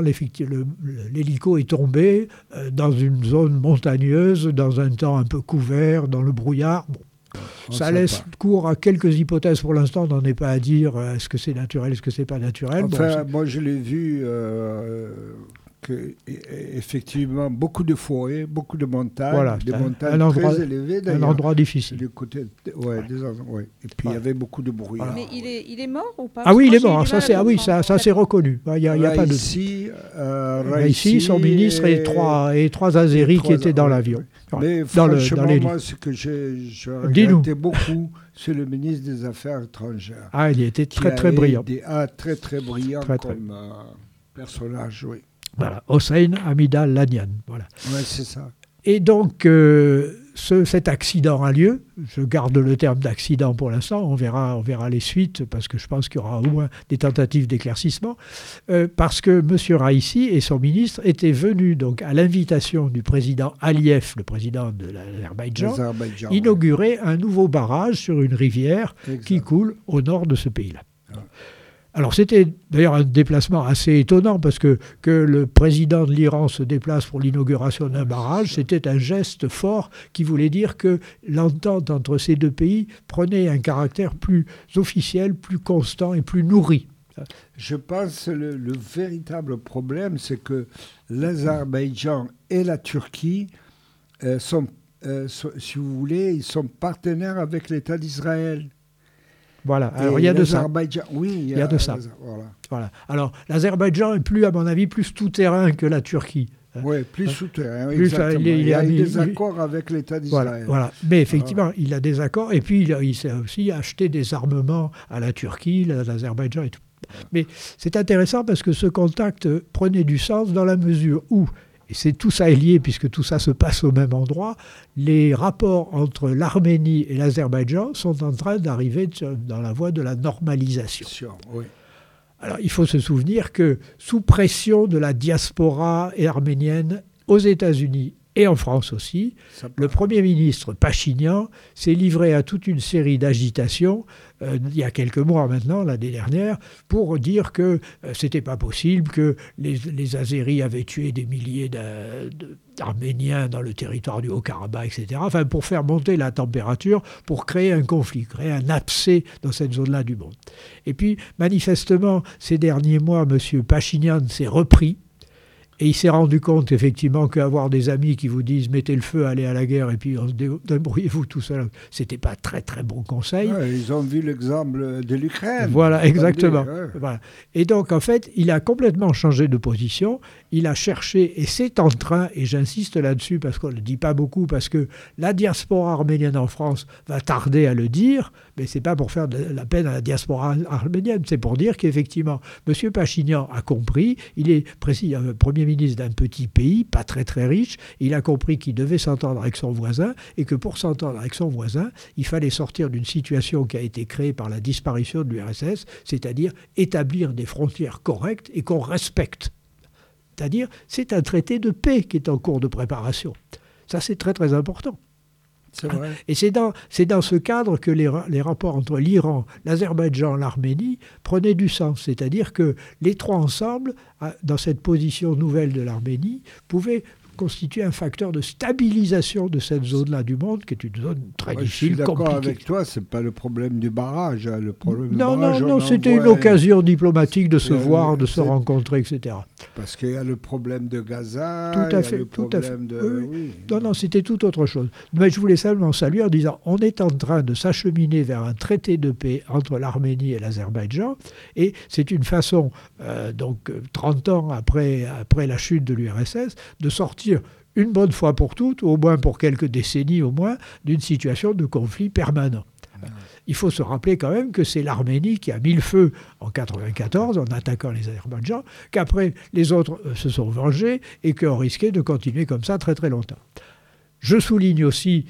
l'hélico est tombé euh, dans une zone montagneuse, dans un temps un peu couvert, dans le brouillard. Bon. On Ça sait laisse pas. cours à quelques hypothèses. Pour l'instant, on n'en est pas à dire euh, est-ce que c'est naturel, est-ce que c'est pas naturel. Enfin, bon, moi, je l'ai vu, euh, que, effectivement, beaucoup de forêts, beaucoup de montagnes, Voilà, des un, montagnes un endroit, très élevées, un d'ailleurs. endroit difficile. Du côté, ouais, des endroits, ouais. Et puis, il Voilà. y avait beaucoup de bruit. Voilà. Mais il est, il est mort ou pas? Ah oui, il Parce est que moi, mort. j'ai eu Ça, du c'est, mal à ah oui, comprendre. ça, ça c'est reconnu. Il n'y a, il y a pas de. Raïssi, euh, Raïssi, son ministre et trois, et trois Azéris qui étaient dans ouais, l'avion. ouais. Voilà. Mais Dans le- franchement, dans les- moi, ce que j'ai, je Dis-nous. regrettais beaucoup, c'est le ministre des Affaires étrangères. Ah, il était qui très, a très brillant. été- ah, très, très brillant Très, très. comme euh, personnage, oui. Voilà, Hossein Hamida Lanian. Voilà. Ouais, c'est ça. Et donc, euh, ce, cet accident a lieu. Je garde le terme d'accident pour l'instant. On verra, on verra les suites, parce que je pense qu'il y aura au moins des tentatives d'éclaircissement. Euh, parce que M. Raïssi et son ministre étaient venus donc, à l'invitation du président Aliyev, le président de l'Azerbaïdjan, L'Azerbaïdjan, inaugurer un nouveau barrage sur une rivière ouais. qui Exact. coule au nord de ce pays-là. Ouais. Alors c'était d'ailleurs un déplacement assez étonnant parce que, que le président de l'Iran se déplace pour l'inauguration d'un barrage, c'était un geste fort qui voulait dire que l'entente entre ces deux pays prenait un caractère plus officiel, plus constant et plus nourri. Je pense que le, le véritable problème, c'est que l'Azerbaïdjan et la Turquie euh, sont, euh, sont, si vous voulez, ils sont partenaires avec l'État d'Israël. Voilà, alors Et il y a de ça. l'Azerbaïdjan- Oui, il y, Il y a de ça. Voilà. Voilà. Alors l'Azerbaïdjan est plus, à mon avis, plus tout-terrain que la Turquie. Oui, plus souterrain, Plus, exactement. il est- il il y a est- eu des il- accords avec l'État Voilà, d'Israël. voilà. Mais effectivement, il a des accords et puis il, a- il s'est aussi acheté des armements à la Turquie, la- l'Azerbaïdjan et tout. Mais c'est intéressant parce que ce contact prenait du sens dans la mesure où, et c'est tout ça est lié puisque tout ça se passe au même endroit, les rapports entre l'Arménie et l'Azerbaïdjan sont en train d'arriver dans la voie de la normalisation. Sûr, oui. Alors il faut se souvenir que sous pression de la diaspora arménienne aux États-Unis et en France aussi, Ça le Premier ministre Pachinian s'est livré à toute une série d'agitations, euh, il y a quelques mois maintenant, l'année dernière, pour dire que euh, c'était pas possible, que les, les Azéris avaient tué des milliers d'a- de- d'Arméniens dans le territoire du Haut-Karabakh, et cetera. Enfin, pour faire monter la température, pour créer un conflit, créer un abcès dans cette zone-là du monde. Et puis, manifestement, ces derniers mois, M. Pachinian s'est repris. Et il s'est rendu compte effectivement qu'avoir des amis qui vous disent mettez le feu, allez à la guerre et puis débrouillez-vous tout seul, c'était pas très très bon conseil. Ouais, ils ont vu l'exemple de l'Ukraine. Voilà, exactement. Ouais. Voilà. Et donc en fait, il a complètement changé de position. Il a cherché, et c'est en train, et j'insiste là-dessus parce qu'on ne le dit pas beaucoup, parce que la diaspora arménienne en France va tarder à le dire, mais c'est pas pour faire de la peine à la diaspora arménienne, c'est pour dire qu'effectivement, M. Pachinian a compris, il est précis, euh, Premier ministre d'un petit pays, pas très très riche, il a compris qu'il devait s'entendre avec son voisin, et que pour s'entendre avec son voisin, il fallait sortir d'une situation qui a été créée par la disparition de l'U R S S, c'est-à-dire établir des frontières correctes et qu'on respecte. C'est-à-dire, c'est un traité de paix qui est en cours de préparation. Ça, c'est très très important. C'est vrai. Et c'est dans, c'est dans ce cadre que les, les rapports entre l'Iran, l'Azerbaïdjan, l'Arménie prenaient du sens. C'est-à-dire que les trois ensemble, dans cette position nouvelle de l'Arménie, pouvaient constituer un facteur de stabilisation de cette zone-là du monde, qui est une zone très Moi, difficile, je suis d'accord compliquée. avec toi, c'est pas le problème du barrage. Hein. Le problème Non, du barrage, non, on non, en c'était voit une occasion diplomatique de se Euh, voir, de se c'est- rencontrer, et cetera. Parce qu'il y a le problème de Gaza, Tout à il y a fait, le tout à fait. problème de... Oui, oui. Non, non, c'était tout autre chose. Mais je voulais simplement saluer en disant on est en train de s'acheminer vers un traité de paix entre l'Arménie et l'Azerbaïdjan, et c'est une façon, euh, donc trente ans après, après la chute de l'U R S S, de sortir une bonne fois pour toutes, au moins pour quelques décennies au moins, d'une situation de conflit permanent. Il faut se rappeler quand même que c'est l'Arménie qui a mis le feu en quatre-vingt-quatorze en attaquant les Azerbaïdjans, qu'après les autres euh, se sont vengés et qu'on risquait de continuer comme ça très très longtemps. Je souligne aussi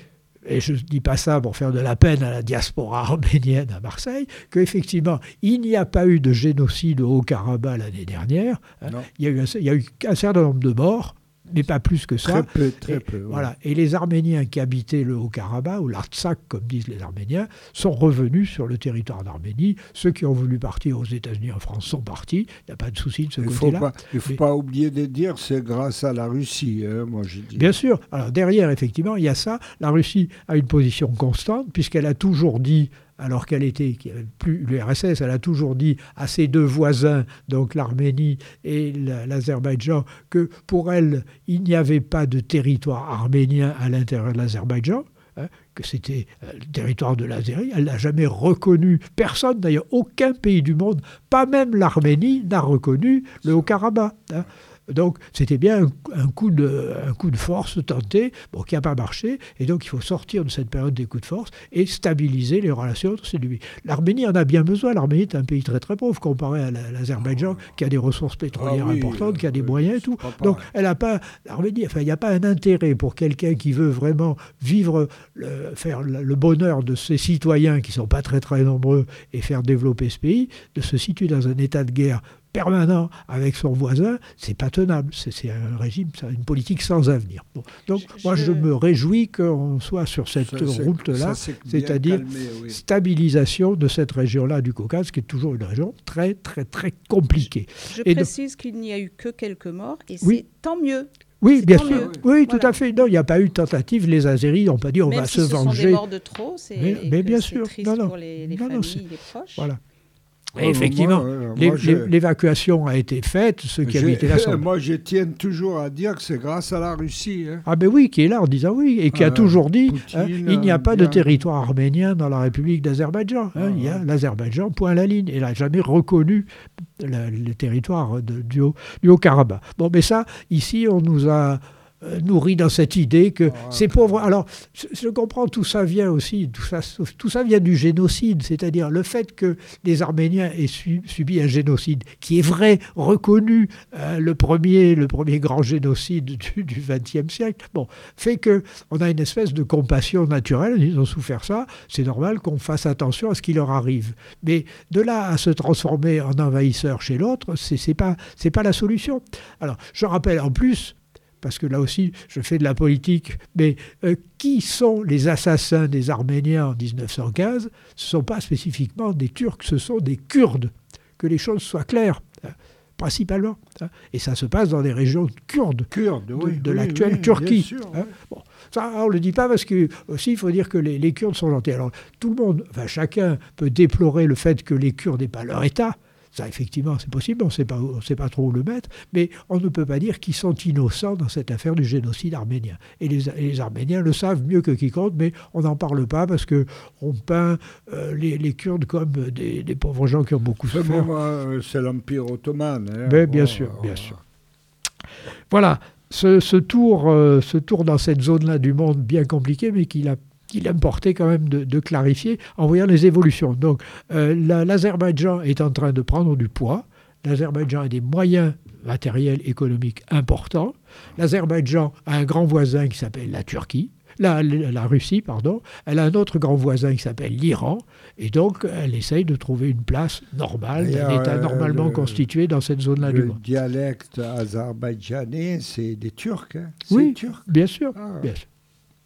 et je ne dis pas ça pour faire de la peine à la diaspora arménienne à Marseille, qu'effectivement, il n'y a pas eu de génocide au Haut-Karabakh l'année dernière. Hein. Il y a eu un, il y a eu un certain nombre de morts, mais pas plus que ça. Très peu, très et, peu. Ouais. Voilà. Et les Arméniens qui habitaient le Haut-Karabakh, ou l'Artsakh, comme disent les Arméniens, sont revenus sur le territoire d'Arménie. Ceux qui ont voulu partir aux États-Unis, en France, sont partis. Il n'y a pas de souci de ce côté-là. Il ne faut mais, pas oublier de dire c'est grâce à la Russie, hein, moi j'ai dit. Bien sûr. Alors derrière, effectivement, il y a ça. La Russie a une position constante, puisqu'elle a toujours dit, alors qu'elle était, qu'il n'y avait plus l'U R S S, elle a toujours dit à ses deux voisins, donc l'Arménie et l'Azerbaïdjan, que pour elle, il n'y avait pas de territoire arménien à l'intérieur de l'Azerbaïdjan, hein, que c'était le territoire de l'Azérie. Elle n'a jamais reconnu, personne d'ailleurs, aucun pays du monde, pas même l'Arménie, n'a reconnu le Haut-Karabakh. Hein. Donc c'était bien un, un, coup de, un coup de force tenté, bon, qui n'a pas marché, et donc il faut sortir de cette période des coups de force et stabiliser les relations entre ces deux pays. L'Arménie en a bien besoin, l'Arménie est un pays très très pauvre comparé à l'Azerbaïdjan, qui a des ressources pétrolières ah oui, importantes, euh, qui a des oui, moyens et tout. Donc elle n'a pas, l'Arménie, enfin il n'y a pas un intérêt pour quelqu'un qui veut vraiment vivre, le, faire le bonheur de ses citoyens, qui ne sont pas très très nombreux, et faire développer ce pays, de se situer dans un état de guerre permanent avec son voisin, c'est pas tenable. C'est un régime, c'est une politique sans avenir. Bon. Donc je, moi, je... je me réjouis qu'on soit sur cette route-là, c'est-à-dire oui. stabilisation de cette région-là du Caucase, qui est toujours une région très, très, très compliquée. Je, je précise donc, qu'il n'y a eu que quelques morts, et oui. c'est tant mieux. Oui, bien sûr. Mieux. Oui, oui, tout voilà. à fait. Non, il n'y a pas eu de tentative. Les Azéris n'ont pas dit on Même va si se ce venger. Sont des morts de trop, c'est mais, mais bien sûr. triste non, non. pour les, les non, familles, non, les proches. Voilà. Et effectivement, l'évacuation a été faite, ceux qui habitaient là sont... Moi, je tiens toujours à dire que c'est grâce à la Russie. Hein. Ah ben oui, qui est là en disant oui, et qui euh, a toujours dit Poutine, hein, il n'y a pas bien... de territoire arménien dans la République d'Azerbaïdjan. Hein, ah, il y a l'Azerbaïdjan, point à la ligne. Il n'a jamais reconnu le, le territoire de, du, du Haut-Karabakh. Bon, mais ça, ici, on nous a... nourri dans cette idée que ah, ces pauvres... Alors, je, je comprends, tout ça vient aussi, tout ça, tout ça vient du génocide, c'est-à-dire le fait que les Arméniens aient su, subi un génocide qui est vrai, reconnu, euh, le, premier, le premier grand génocide du vingtième siècle, bon, fait qu'on a une espèce de compassion naturelle, ils ont souffert ça, c'est normal qu'on fasse attention à ce qui leur arrive. Mais de là à se transformer en envahisseur chez l'autre, c'est pas, c'est pas la solution. Alors, je rappelle en plus, parce que là aussi, je fais de la politique, mais euh, qui sont les assassins des Arméniens en mille neuf cent quinze? Ce ne sont pas spécifiquement des Turcs, ce sont des Kurdes. Que les choses soient claires, hein, principalement. Hein, et ça se passe dans les régions kurdes, Kurdes, oui, de, de oui, l'actuelle oui, Turquie. Sûr, hein. oui. Bon, ça, on ne le dit pas parce que aussi il faut dire que les, les Kurdes sont gentils. Alors, tout le monde, enfin chacun peut déplorer le fait que les Kurdes n'aient pas leur État. Ça, effectivement, c'est possible, on ne sait pas, on sait pas trop où le mettre, mais on ne peut pas dire qu'ils sont innocents dans cette affaire du génocide arménien. Et les, et les Arméniens le savent mieux que quiconque, mais on n'en parle pas parce qu'on peint euh, les, les Kurdes comme des, des pauvres gens qui ont beaucoup souffert. C'est l'Empire ottoman. Hein. Mais bien oh, sûr, oh, bien oh. sûr. Voilà, ce, ce, tour, euh, ce tour dans cette zone-là du monde bien compliqué, mais qu'il a qu'il importait quand même de, de clarifier en voyant les évolutions. Donc euh, l'Azerbaïdjan est en train de prendre du poids. L'Azerbaïdjan a des moyens matériels, économiques importants. L'Azerbaïdjan a un grand voisin qui s'appelle la Turquie. La, la, la Russie, pardon. Elle a un autre grand voisin qui s'appelle l'Iran. Et donc, elle essaye de trouver une place normale, un État normalement le, constitué dans cette zone-là du monde. Le dialecte azerbaïdjanais, c'est des Turcs. Hein. Oui, turc. bien sûr, ah. bien sûr.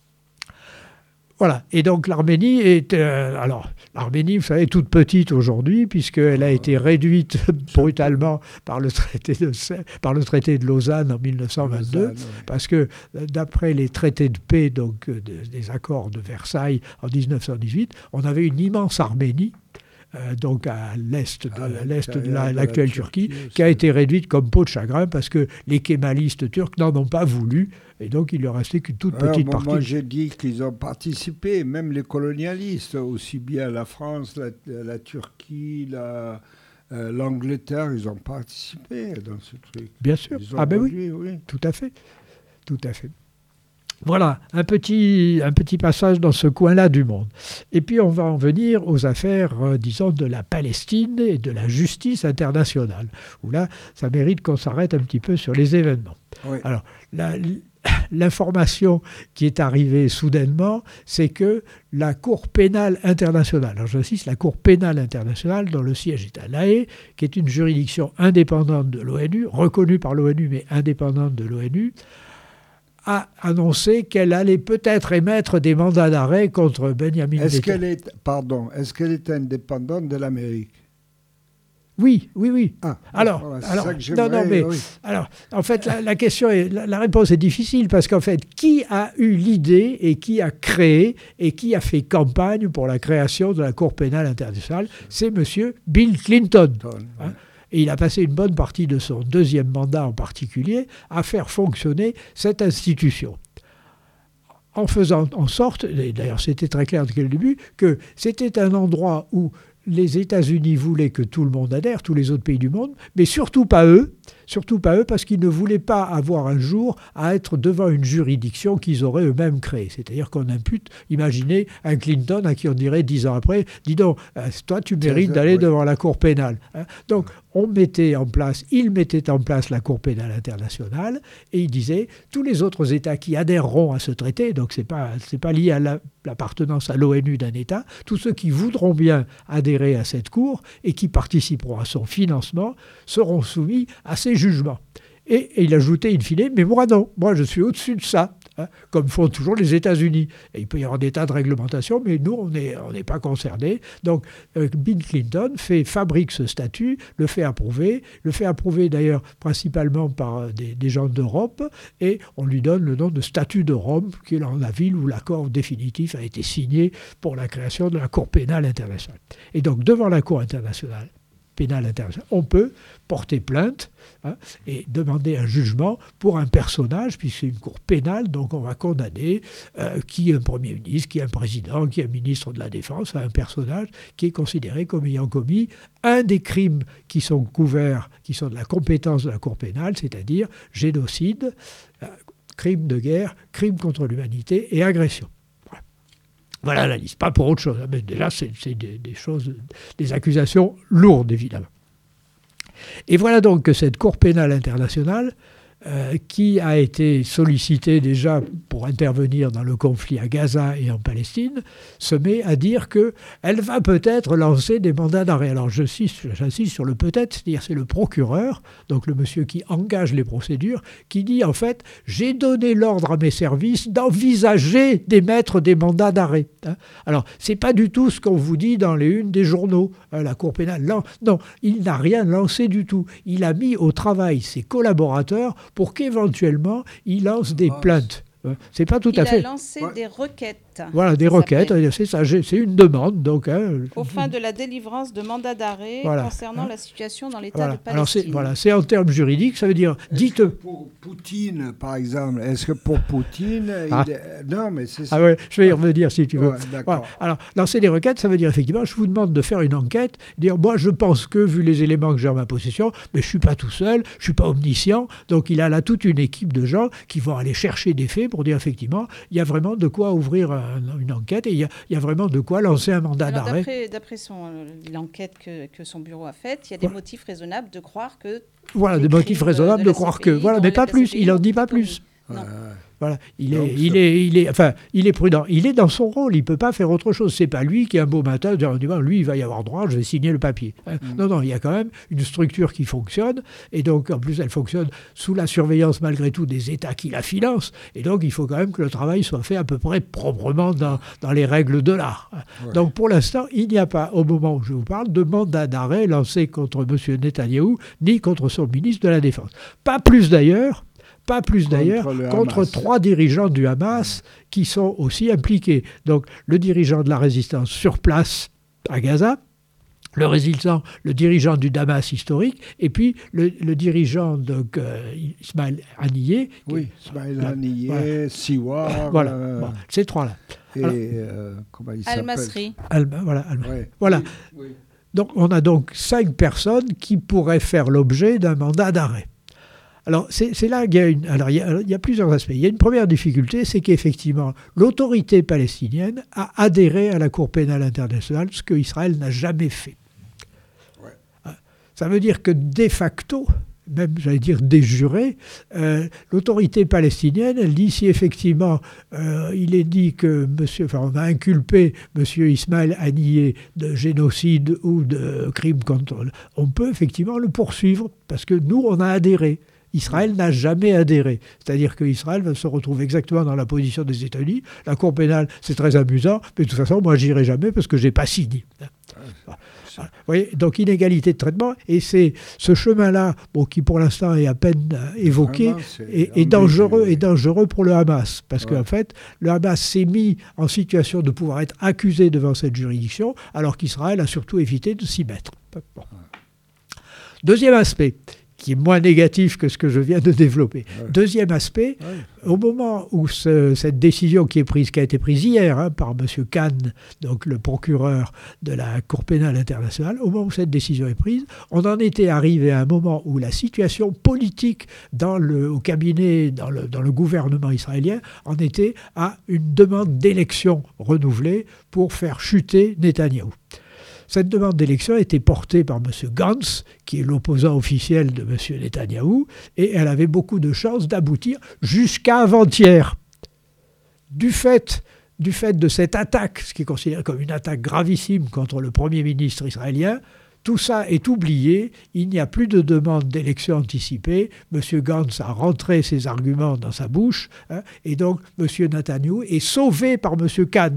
Voilà, et donc l'Arménie est, euh, alors l'Arménie, vous savez, toute petite aujourd'hui, puisqu'elle a été réduite brutalement par le traité de, par le traité de Lausanne en mille neuf cent vingt-deux, Lausanne, oui. Parce que d'après les traités de paix, donc des accords de Versailles en mille neuf cent dix-huit, on avait une immense Arménie, Euh, donc à l'est de, à l'est de la, l'actuelle la Turquie, Turquie qui a été réduite comme peau de chagrin parce que les kémalistes turcs n'en ont pas voulu, et donc il leur restait qu'une toute Alors, petite moi, partie. Moi j'ai dit qu'ils ont participé, même les colonialistes, aussi bien la France, la, la Turquie, la, euh, l'Angleterre, ils ont participé dans ce truc. Bien sûr, ah ben oui, oui, tout à fait, tout à fait. Voilà, un petit, un petit passage dans ce coin-là du monde. Et puis on va en venir aux affaires, euh, disons, de la Palestine et de la justice internationale, où là, ça mérite qu'on s'arrête un petit peu sur les événements. Oui. Alors, la, l'information qui est arrivée soudainement, c'est que la Cour pénale internationale, alors j'insiste, la Cour pénale internationale, dont le siège est à La Haye, qui est une juridiction indépendante de l'ONU, reconnue par l'ONU mais indépendante de l'ONU, a annoncé qu'elle allait peut-être émettre des mandats d'arrêt contre Benjamin Est-ce Netanyahu. qu'elle est, pardon, est-ce qu'elle est indépendante de l'Amérique? Oui, oui, oui. Ah, alors, voilà, c'est alors, ça que non, non, mais oui. alors, en fait, la, la question est, la, la réponse est difficile parce qu'en fait, qui a eu l'idée et qui a créé et qui a fait campagne pour la création de la Cour pénale internationale? C'est Monsieur Bill Clinton. Hein. Et il a passé une bonne partie de son deuxième mandat en particulier à faire fonctionner cette institution. En faisant en sorte, et d'ailleurs c'était très clair dès le début, que c'était un endroit où les États-Unis voulaient que tout le monde adhère, tous les autres pays du monde, mais surtout pas eux, surtout pas eux, parce qu'ils ne voulaient pas avoir un jour à être devant une juridiction qu'ils auraient eux-mêmes créée. C'est-à-dire qu'on impute, imaginez un Clinton à qui on dirait dix ans après, dis donc, toi tu mérites d'aller devant la Cour pénale. Donc on mettait en place, ils mettaient en place la Cour pénale internationale et ils disaient tous les autres États qui adhéreront à ce traité, donc c'est pas c'est pas lié à la, l'appartenance à l'ONU d'un État, tous ceux qui voudront bien adhérer à cette Cour et qui participeront à son financement seront soumis à ces jugements. Et, et il ajoutait in fine, mais moi non, moi je suis au-dessus de ça, hein, comme font toujours les États-Unis. Et il peut y avoir des tas de réglementations, mais nous on n'est on n'est pas concernés. Donc euh, Bill Clinton fait, fabrique ce statut, le fait approuver, le fait approuver d'ailleurs principalement par des, des gens d'Europe, et on lui donne le nom de statut de Rome, qui est la ville où l'accord définitif a été signé pour la création de la Cour pénale internationale. Et donc devant la Cour internationale, pénale internationale, on peut porter plainte hein, et demander un jugement pour un personnage, puisque c'est une cour pénale, donc on va condamner euh, qui est un Premier ministre, qui est un président, qui est un ministre de la Défense, un personnage qui est considéré comme ayant commis un des crimes qui sont couverts, qui sont de la compétence de la Cour pénale, c'est-à-dire génocide, euh, crime de guerre, crime contre l'humanité et agression. Voilà la liste, pas pour autre chose. Mais déjà, c'est, c'est des, des choses, des accusations lourdes, évidemment. Et voilà donc que cette Cour pénale internationale, euh, qui a été sollicitée déjà pour intervenir dans le conflit à Gaza et en Palestine, se met à dire qu'elle va peut-être lancer des mandats d'arrêt. Alors j'insiste, j'insiste sur le peut-être, c'est-à-dire c'est le procureur, donc le monsieur qui engage les procédures, qui dit en fait « j'ai donné l'ordre à mes services d'envisager d'émettre des mandats d'arrêt hein ». Alors c'est pas du tout ce qu'on vous dit dans les unes des journaux, hein, la Cour pénale. Non, non, il n'a rien lancé du tout. Il a mis au travail ses collaborateurs pour qu'éventuellement, il lance des plaintes. C'est pas tout il à fait... Il a lancé ouais. des requêtes. Voilà, des requêtes, c'est ça, c'est une demande. Donc, hein, au fin de la délivrance de mandat d'arrêt voilà, concernant hein, la situation dans l'État voilà. de Palestine. Alors c'est, voilà, c'est en termes juridiques, ça veut dire... Est-ce dites... que pour Poutine, par exemple, est-ce que pour Poutine... Ah. Il est... Non, mais c'est ça. Ah ouais, je vais y revenir si tu veux. Ouais, d'accord. Voilà. Alors, lancer des requêtes, ça veut dire effectivement, je vous demande de faire une enquête, dire, moi je pense que, vu les éléments que j'ai en ma possession, mais je ne suis pas tout seul, je ne suis pas omniscient, donc il a là toute une équipe de gens qui vont aller chercher des faits pour dire effectivement, il y a vraiment de quoi ouvrir un, une enquête et il y, a, il y a vraiment de quoi lancer un mandat Alors, d'arrêt. D'après, d'après son, l'enquête que, que son bureau a faite, il y a des ouais. motifs raisonnables de croire que... Voilà, des motifs raisonnables de, de croire que... Voilà, mais pas plus, il n'en dit pas plus. Non. Voilà, il est, il est, il est, enfin, il est prudent. Il est dans son rôle. Il peut pas faire autre chose. C'est pas lui qui un beau matin dit lui, il va y avoir droit. Je vais signer le papier. Hein. Mmh. Non, non, il y a quand même une structure qui fonctionne. Et donc, en plus, elle fonctionne sous la surveillance malgré tout des États qui la financent. Et donc, il faut quand même que le travail soit fait à peu près proprement dans, dans les règles de l'art. Ouais. Donc, pour l'instant, il n'y a pas, au moment où je vous parle, de mandat d'arrêt lancé contre M. Netanyahou ni contre son ministre de la Défense. Pas plus d'ailleurs. Pas plus contre d'ailleurs contre Hamas. Trois dirigeants du Hamas qui sont aussi impliqués. Donc le dirigeant de la résistance sur place à Gaza, le, résistant, le dirigeant du Damas historique, et puis le, le dirigeant donc, euh, Ismaël Haniyeh. Oui, Ismaël Haniyeh, voilà. Siwar. Voilà, euh... bon, ces trois-là. Et Alors, euh, comment il s'appelle Al-Masri. Al, voilà. Al, ouais. voilà. Oui, oui. Donc on a donc cinq personnes qui pourraient faire l'objet d'un mandat d'arrêt. Alors, c'est, c'est là qu'il y a, une, alors il, y a, il y a plusieurs aspects. Il y a une première difficulté, c'est qu'effectivement, l'autorité palestinienne a adhéré à la Cour pénale internationale, ce qu'Israël n'a jamais fait. Ouais. Ça veut dire que, de facto, même, j'allais dire, déjurée. Euh, l'autorité palestinienne, elle dit si effectivement euh, il est dit que monsieur, enfin, on a inculpé M. Ismaël Haniyeh de génocide ou de crime contre... On peut effectivement le poursuivre parce que nous, on a adhéré. Israël n'a jamais adhéré. C'est-à-dire qu'Israël se retrouve exactement dans la position des États-Unis. La Cour pénale, c'est très amusant, mais de toute façon, moi, j'irai jamais parce que je n'ai pas signé. Vous voyez, donc inégalité de traitement, et c'est ce chemin-là, bon, qui pour l'instant est à peine évoqué, est, est dangereux, est dangereux pour le Hamas, parce ouais. qu'en fait, le Hamas s'est mis en situation de pouvoir être accusé devant cette juridiction, alors qu'Israël a surtout évité de s'y mettre. Bon. Deuxième aspect, qui est moins négatif que ce que je viens de développer. Ouais. Deuxième aspect, ouais. au moment où ce, cette décision qui est prise, qui a été prise hier hein, par M. Khan, donc le procureur de la Cour pénale internationale, au moment où cette décision est prise, on en était arrivé à un moment où la situation politique dans le, au cabinet, dans le, dans le gouvernement israélien, en était à une demande d'élection renouvelée pour faire chuter Netanyahou. Cette demande d'élection a été portée par M. Gantz, qui est l'opposant officiel de M. Netanyahou, et elle avait beaucoup de chances d'aboutir jusqu'à avant-hier. Du fait, du fait de cette attaque, ce qui est considéré comme une attaque gravissime contre le Premier ministre israélien, tout ça est oublié, il n'y a plus de demande d'élection anticipée, M. Gantz a rentré ses arguments dans sa bouche, hein, et donc M. Netanyahou est sauvé par M. Khan.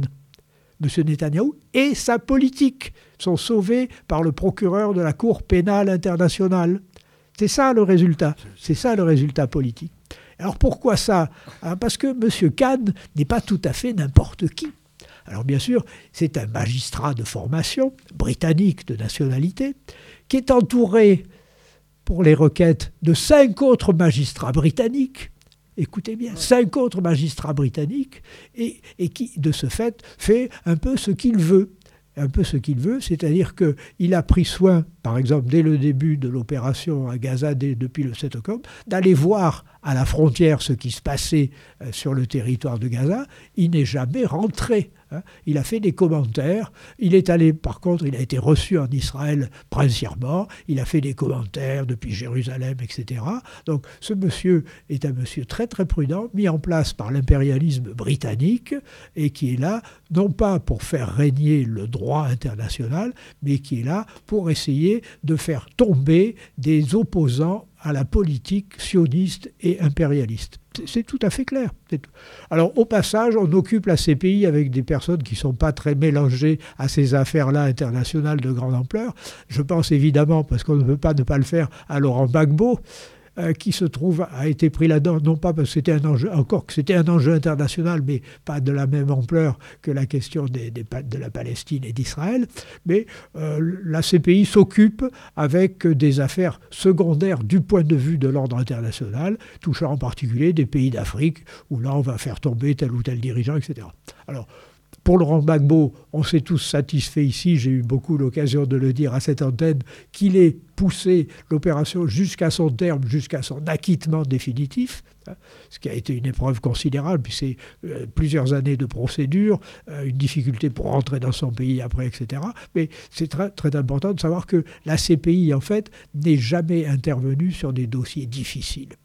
M. Netanyahou et sa politique sont sauvés par le procureur de la Cour pénale internationale. C'est ça le résultat. C'est ça le résultat politique. Alors pourquoi ça ? hein, Parce que M. Khan n'est pas tout à fait n'importe qui. Alors bien sûr, c'est un magistrat de formation, britannique de nationalité, qui est entouré, pour les requêtes, de cinq autres magistrats britanniques. Écoutez bien, cinq autres magistrats britanniques, et, et qui, de ce fait, fait un peu ce qu'il veut. Un peu ce qu'il veut, c'est-à-dire qu'il a pris soin, par exemple, dès le début de l'opération à Gaza, dès, depuis le sept octobre, d'aller voir à la frontière ce qui se passait euh, sur le territoire de Gaza. Il n'est jamais rentré. Hein. Il a fait des commentaires. Il est allé, par contre, il a été reçu en Israël princièrement. Il a fait des commentaires depuis Jérusalem, et cetera. Donc, ce monsieur est un monsieur très, très prudent, mis en place par l'impérialisme britannique, et qui est là, non pas pour faire régner le droit international, mais qui est là pour essayer de faire tomber des opposants à la politique sioniste et impérialiste. C'est tout à fait clair. Alors, au passage, on occupe la C P I avec des personnes qui ne sont pas très mélangées à ces affaires-là internationales de grande ampleur. Je pense évidemment, parce qu'on ne peut pas ne pas le faire, à Laurent Gbagbo, Euh, qui se trouve, a été pris là-dedans, non pas parce que c'était un enjeu, encore que c'était un enjeu international, mais pas de la même ampleur que la question des, des, de la Palestine et d'Israël, mais euh, la C P I s'occupe avec des affaires secondaires du point de vue de l'ordre international, touchant en particulier des pays d'Afrique, où là on va faire tomber tel ou tel dirigeant, et cetera. Alors, pour Laurent Gbagbo, on s'est tous satisfaits ici, j'ai eu beaucoup l'occasion de le dire à cette antenne, qu'il ait poussé l'opération jusqu'à son terme, jusqu'à son acquittement définitif, hein, ce qui a été une épreuve considérable, puis c'est euh, plusieurs années de procédure, euh, une difficulté pour rentrer dans son pays après, et cetera. Mais c'est très, très important de savoir que la C P I, en fait, n'est jamais intervenue sur des dossiers difficiles.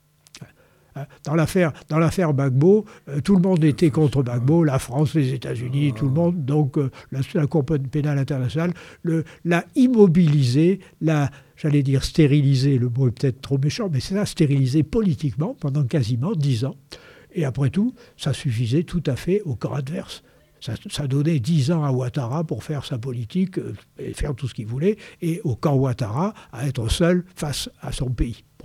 Dans l'affaire, dans l'affaire Gbagbo, euh, tout le monde était contre Gbagbo, la France, les États-Unis, tout le monde. Donc euh, la, la Cour pénale internationale le, l'a immobilisé, l'a, j'allais dire stérilisé, le mot est peut-être trop méchant, mais c'est ça, stérilisé politiquement pendant quasiment dix ans. Et après tout, ça suffisait tout à fait au camp adverse. Ça, ça donnait dix ans à Ouattara pour faire sa politique euh, et faire tout ce qu'il voulait, et au camp Ouattara à être seul face à son pays. Bon.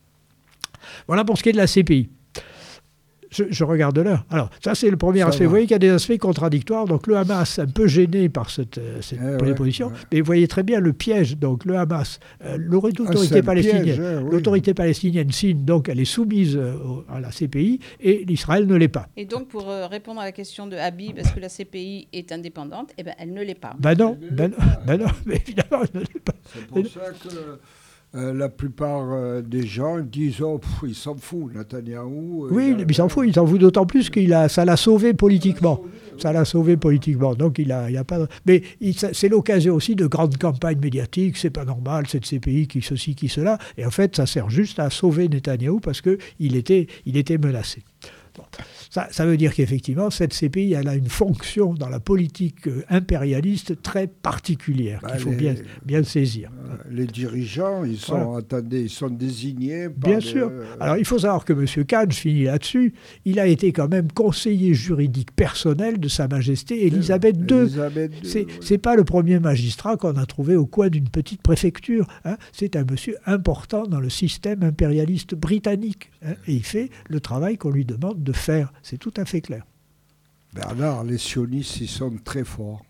Voilà pour ce qui est de la C P I. Je, je regarde l'heure. Alors, ça, c'est le premier ça aspect. Va. Vous voyez qu'il y a des aspects contradictoires. Donc, le Hamas, un peu gêné par cette, cette eh position. Ouais, ouais. Mais vous voyez très bien le piège. Donc, le Hamas, euh, l'autorité ah, palestinienne, piège, hein, oui. l'autorité palestinienne signe, donc elle est soumise euh, à la C P I, et l'Israël ne l'est pas. Et donc, pour euh, répondre à la question de Habib, est-ce que la C P I est indépendante ? Eh bien, elle ne l'est pas. Ben non, ben non, ben non, mais évidemment, elle ne l'est pas. C'est pour ça que euh, la plupart euh, des gens disent oh, pff, il s'en fout, Netanyahou. Euh, oui, il, il s'en fout, il s'en fout d'autant plus que ça l'a sauvé politiquement. Ça l'a sauvé politiquement. Donc il a, il a pas. Mais il, c'est l'occasion aussi de grandes campagnes médiatiques. C'est pas normal, c'est de ces pays qui ceci, qui cela. Et en fait, ça sert juste à sauver Netanyahou parce que il était, il était menacé. Bon. Ça, ça veut dire qu'effectivement, cette C P I, elle a une fonction dans la politique impérialiste très particulière, bah, qu'il faut les, bien, bien saisir. Euh, les dirigeants, ils sont, voilà. attendez, ils sont désignés par Bien les, sûr. Euh... Alors, il faut savoir que M. Kahn, je finis là-dessus, il a été quand même conseiller juridique personnel de Sa Majesté Élisabeth deux. Élisabeth deux c'est, oui. c'est pas le premier magistrat qu'on a trouvé au coin d'une petite préfecture. Hein. C'est un monsieur important dans le système impérialiste britannique. Hein. Et il fait le travail qu'on lui demande de faire. C'est tout à fait clair. Bernard, les sionistes, ils sont très forts.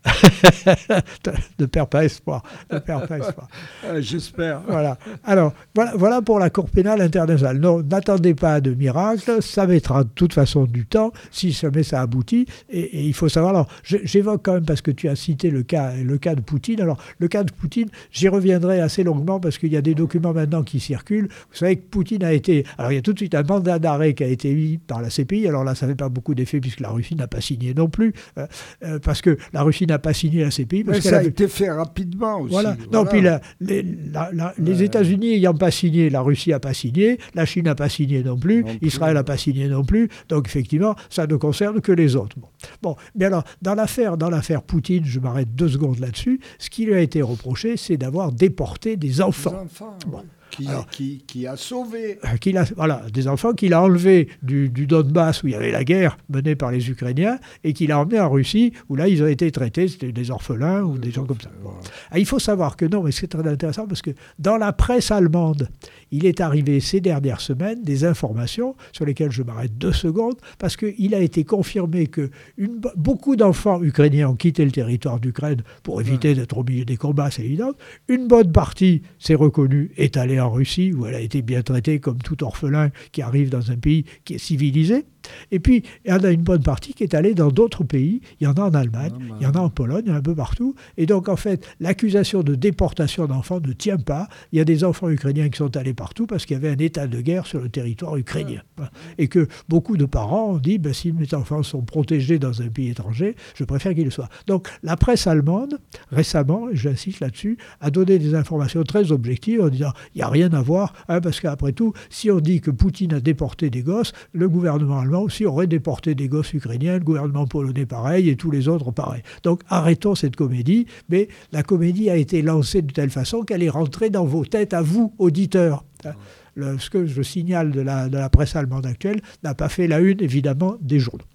Ne perds pas espoir. Ne perds pas espoir. euh, J'espère. Voilà. Alors, voilà, voilà pour la Cour pénale internationale. Non, n'attendez pas de miracle. Ça mettra de toute façon du temps, si jamais ça aboutit. Et, et il faut savoir. Alors, j'évoque quand même, parce que tu as cité le cas, le cas de Poutine. Alors, le cas de Poutine, j'y reviendrai assez longuement, parce qu'il y a des documents maintenant qui circulent. Vous savez que Poutine a été... Alors, il y a tout de suite un mandat d'arrêt qui a été mis par la C P I. Alors là, ça ne fait pas beaucoup d'effet, puisque la Russie n'a pas signé non plus, euh, euh, parce que la Russie n'a pas signé la C P I. Parce Mais ça a avait... été fait rapidement aussi. Voilà. voilà. Non, puis la, les, la, la, les euh... États-Unis n'ayant pas signé, la Russie n'a pas signé, la Chine n'a pas signé non plus, non Israël n'a pas signé non plus, donc effectivement, ça ne concerne que les autres. Bon, bon mais alors, dans l'affaire, dans l'affaire Poutine, je m'arrête deux secondes là-dessus, ce qui lui a été reproché, c'est d'avoir déporté des enfants. Des enfants, bon. oui. Qui, Alors, qui, qui a sauvé. Qu'il a, voilà, des enfants qu'il a enlevés du, du Donbass où il y avait la guerre menée par les Ukrainiens et qu'il a emmenés en Russie où là ils ont été traités, c'était des orphelins ou des gens comme ça. Bon. Ah, il faut savoir que non, mais c'est très intéressant parce que dans la presse allemande, il est arrivé ces dernières semaines des informations sur lesquelles je m'arrête deux secondes parce qu'il a été confirmé que une, beaucoup d'enfants ukrainiens ont quitté le territoire d'Ukraine pour éviter ouais. d'être au milieu des combats, c'est évident. Une bonne partie, c'est reconnu, est allée en Russie, où elle a été bien traitée comme tout orphelin qui arrive dans un pays qui est civilisé. Et puis, il y en a une bonne partie qui est allée dans d'autres pays. Il y en a en Allemagne, ah, bah. il y en a en Pologne, il y en a un peu partout. Et donc, en fait, l'accusation de déportation d'enfants ne tient pas. Il y a des enfants ukrainiens qui sont allés partout parce qu'il y avait un état de guerre sur le territoire ukrainien. Ah. Et que beaucoup de parents ont dit, ben, si mes enfants sont protégés dans un pays étranger, je préfère qu'ils le soient. Donc, la presse allemande, récemment, et j'insiste là-dessus, a donné des informations très objectives en disant, il n'y a rien à voir, hein, parce qu'après tout, si on dit que Poutine a déporté des gosses, le gouvernement allemand aussi aurait déporté des gosses ukrainiens, le gouvernement polonais pareil, et tous les autres pareil. Donc arrêtons cette comédie, mais la comédie a été lancée de telle façon qu'elle est rentrée dans vos têtes à vous, auditeurs. Le, ce que je signale de la, de la presse allemande actuelle n'a pas fait la une, évidemment, des journaux.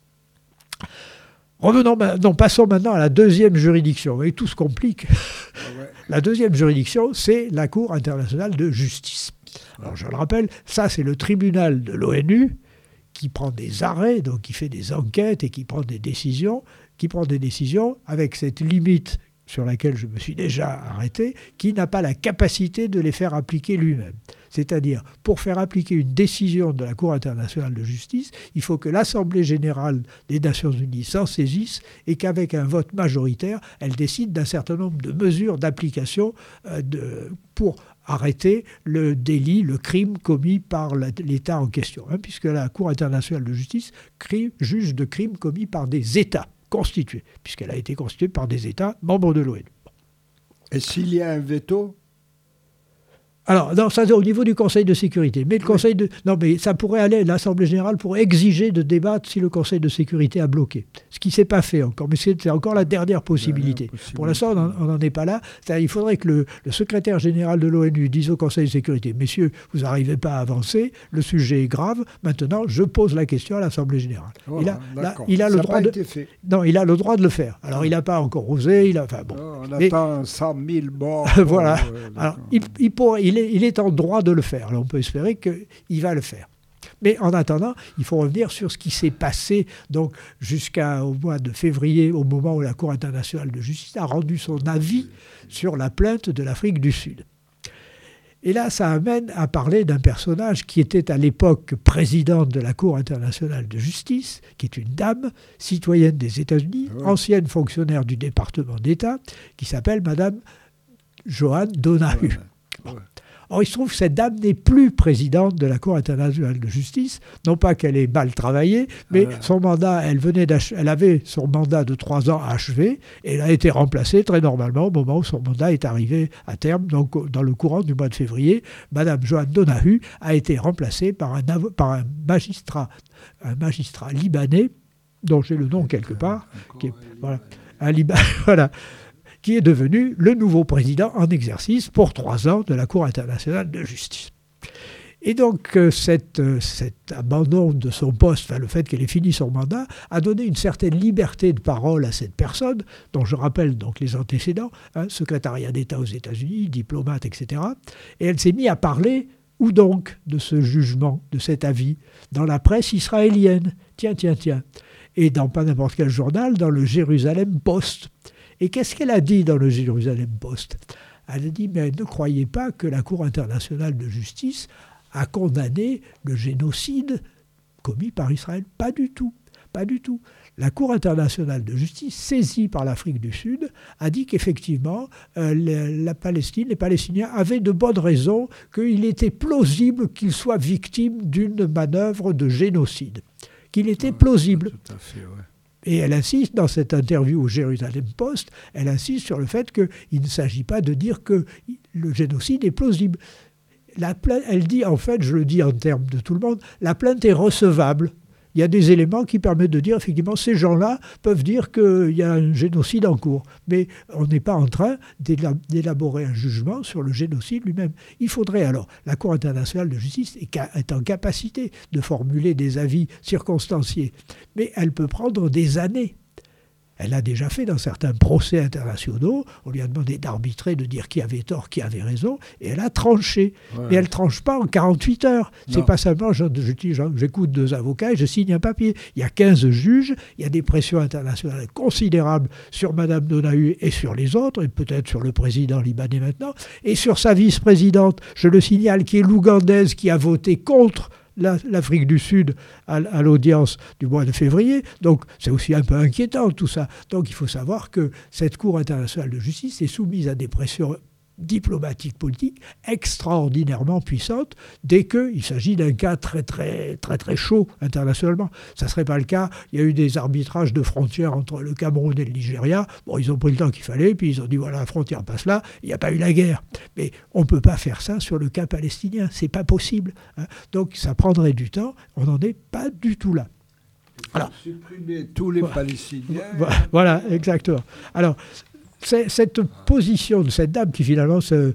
Revenons, non, passons maintenant à la deuxième juridiction. Vous voyez, tout se complique. Ouais. La deuxième juridiction, c'est la Cour internationale de justice. Alors je le rappelle, ça c'est le tribunal de l'ONU qui prend des arrêts, donc qui fait des enquêtes et qui prend des décisions, qui prend des décisions avec cette limite sur laquelle je me suis déjà arrêté, qui n'a pas la capacité de les faire appliquer lui-même. C'est-à-dire, pour faire appliquer une décision de la Cour internationale de justice, il faut que l'Assemblée générale des Nations unies s'en saisisse et qu'avec un vote majoritaire, elle décide d'un certain nombre de mesures d'application euh, de, pour arrêter le délit, le crime commis par l'État en question. Hein, puisque la Cour internationale de justice crime, juge de crimes commis par des États constitués, puisqu'elle a été constituée par des États membres de l'ONU. Et s'il y a un veto ? Alors, non, ça c'est au niveau du Conseil de sécurité. Mais le oui. Conseil de... Non, mais ça pourrait aller, l'Assemblée générale pourrait exiger de débattre si le Conseil de sécurité a bloqué. Ce qui ne s'est pas fait encore, mais c'est, c'est encore la dernière possibilité. La possibilité. Pour l'instant, on n'en est pas là. C'est-à-dire, il faudrait que le, le secrétaire général de l'ONU dise au Conseil de sécurité, messieurs, vous n'arrivez pas à avancer, le sujet est grave, maintenant je pose la question à l'Assemblée générale. Oh, il a, là, il a ça le droit de... fait. Non, il a le droit de le faire. Alors, il n'a pas encore osé, il a... Enfin, bon. Oh, on mais... attend cent mille morts. Voilà. Euh, Alors, il, il, pourrait, il, est, il est en droit de le faire. Alors, on peut espérer qu'il va le faire. Mais en attendant, il faut revenir sur ce qui s'est passé donc, jusqu'au mois de février, au moment où la Cour internationale de justice a rendu son avis sur la plainte de l'Afrique du Sud. Et là, ça amène à parler d'un personnage qui était à l'époque présidente de la Cour internationale de justice, qui est une dame, citoyenne des États-Unis, ouais. ancienne fonctionnaire du département d'État, qui s'appelle Madame Joan Donoghue. Ouais. Bon. Or, il se trouve que cette dame n'est plus présidente de la Cour internationale de justice. Non pas qu'elle ait mal travaillé, mais ah ouais. son mandat, elle, venait elle avait son mandat de trois ans achevé et elle a été remplacée très normalement au moment où son mandat est arrivé à terme. Donc, dans le courant du mois de février, Mme Joanne Donahu a été remplacée par un, par un, magistrat, un magistrat libanais, dont j'ai le nom quelque part, qui est, voilà, un Liban, voilà, qui est devenu le nouveau président en exercice pour trois ans de la Cour internationale de justice. Et donc, euh, cette, euh, cet abandon de son poste, enfin, le fait qu'elle ait fini son mandat, a donné une certaine liberté de parole à cette personne, dont je rappelle donc les antécédents, hein, secrétariat d'État aux États-Unis, diplomate, et cetera. Et elle s'est mise à parler, où donc, de ce jugement, de cet avis, dans la presse israélienne. Tiens, tiens, tiens. Et dans pas n'importe quel journal, dans le Jérusalem Post. Et qu'est-ce qu'elle a dit dans le Jérusalem Post ? Elle a dit, mais ne croyez pas que la Cour internationale de justice a condamné le génocide commis par Israël. Pas du tout, pas du tout. La Cour internationale de justice, saisie par l'Afrique du Sud, a dit qu'effectivement, euh, la, la Palestine, les Palestiniens avaient de bonnes raisons, qu'il était plausible qu'ils soient victimes d'une manœuvre de génocide. Qu'il était plausible. Tout à fait, ouais. Et elle insiste, dans cette interview au Jérusalem Post, elle insiste sur le fait qu'il ne s'agit pas de dire que le génocide est plausible. La plainte, elle dit, en fait, je le dis en termes de tout le monde, la plainte est recevable. Il y a des éléments qui permettent de dire, effectivement, ces gens-là peuvent dire qu'il y a un génocide en cours. Mais on n'est pas en train d'élaborer un jugement sur le génocide lui-même. Il faudrait alors, la Cour internationale de justice est en capacité de formuler des avis circonstanciés, mais elle peut prendre des années. Elle l'a déjà fait dans certains procès internationaux. On lui a demandé d'arbitrer, de dire qui avait tort, qui avait raison, et elle a tranché. Ouais. Mais elle ne tranche pas en quarante-huit heures. C'est pas seulement, je, je, je, j'écoute deux avocats et je signe un papier. Il y a quinze juges, il y a des pressions internationales considérables sur Mme Donahu et sur les autres, et peut-être sur le président libanais maintenant, et sur sa vice-présidente, je le signale, qui est l'Ougandaise, qui a voté contre l'Afrique du Sud à, à l'audience du mois de février. Donc c'est aussi un peu inquiétant tout ça. Donc il faut savoir que cette Cour internationale de justice est soumise à des pressions diplomatiques, politiques extraordinairement puissantes dès qu'il s'agit d'un cas très très très très chaud internationalement. Ça ne serait pas le cas. Il y a eu des arbitrages de frontières entre le Cameroun et le Nigeria. Bon, ils ont pris le temps qu'il fallait, puis ils ont dit voilà, la frontière passe là, il n'y a pas eu la guerre. Mais on ne peut pas faire ça sur le cas palestinien, c'est pas possible. Hein. Donc ça prendrait du temps, on n'en est pas du tout là. Alors, supprimer tous les voilà. Palestiniens. Voilà, exactement. Alors, c'est cette position de cette dame qui finalement se,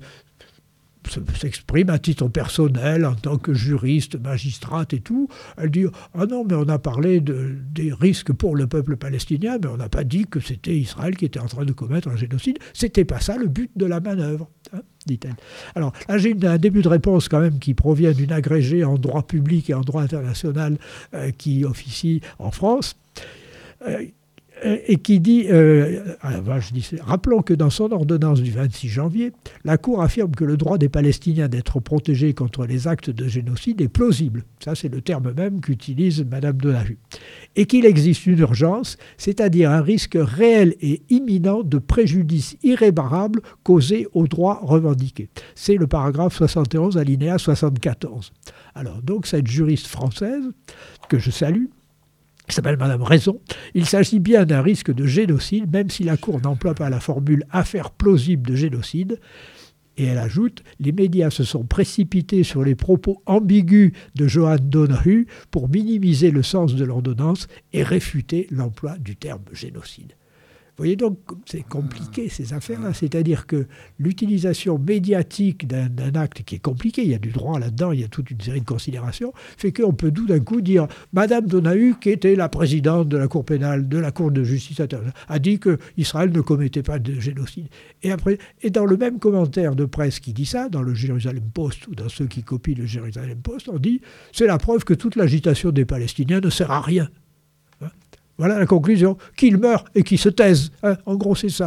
se, s'exprime à titre personnel en tant que juriste, magistrate et tout, elle dit « Ah non, mais on a parlé de, des risques pour le peuple palestinien, mais on n'a pas dit que c'était Israël qui était en train de commettre un génocide. C'était pas ça le but de la manœuvre. Hein » dit-elle. Alors là, j'ai une, un début de réponse quand même qui provient d'une agrégée en droit public et en droit international euh, qui officie en France. Euh, et qui dit, euh, alors, je dis, rappelons que dans son ordonnance du vingt-six janvier, la Cour affirme que le droit des Palestiniens d'être protégés contre les actes de génocide est plausible. Ça, c'est le terme même qu'utilise Mme Donahu. Et qu'il existe une urgence, c'est-à-dire un risque réel et imminent de préjudice irréparable causé aux droits revendiqués. C'est le paragraphe soixante et onze, alinéa soixante-quatorze. Alors, donc, cette juriste française, que je salue, qui s'appelle Madame Raison, il s'agit bien d'un risque de génocide, même si la Cour n'emploie pas la formule « affaire plausible de génocide ». Et elle ajoute « Les médias se sont précipités sur les propos ambigus de Joanne Donahu pour minimiser le sens de l'ordonnance et réfuter l'emploi du terme génocide ». Vous voyez donc, c'est compliqué ces affaires-là, c'est-à-dire que l'utilisation médiatique d'un, d'un acte qui est compliqué, il y a du droit là-dedans, il y a toute une série de considérations, fait qu'on peut tout d'un coup dire « Madame Donahu, qui était la présidente de la Cour pénale, de la Cour de justice internationale, a dit qu'Israël ne commettait pas de génocide ». Et après, et dans le même commentaire de presse qui dit ça, dans le Jérusalem Post ou dans ceux qui copient le Jérusalem Post, on dit « C'est la preuve que toute l'agitation des Palestiniens ne sert à rien ». Voilà la conclusion, qu'ils meurent et qu'ils se taisent. Hein, en gros, c'est ça.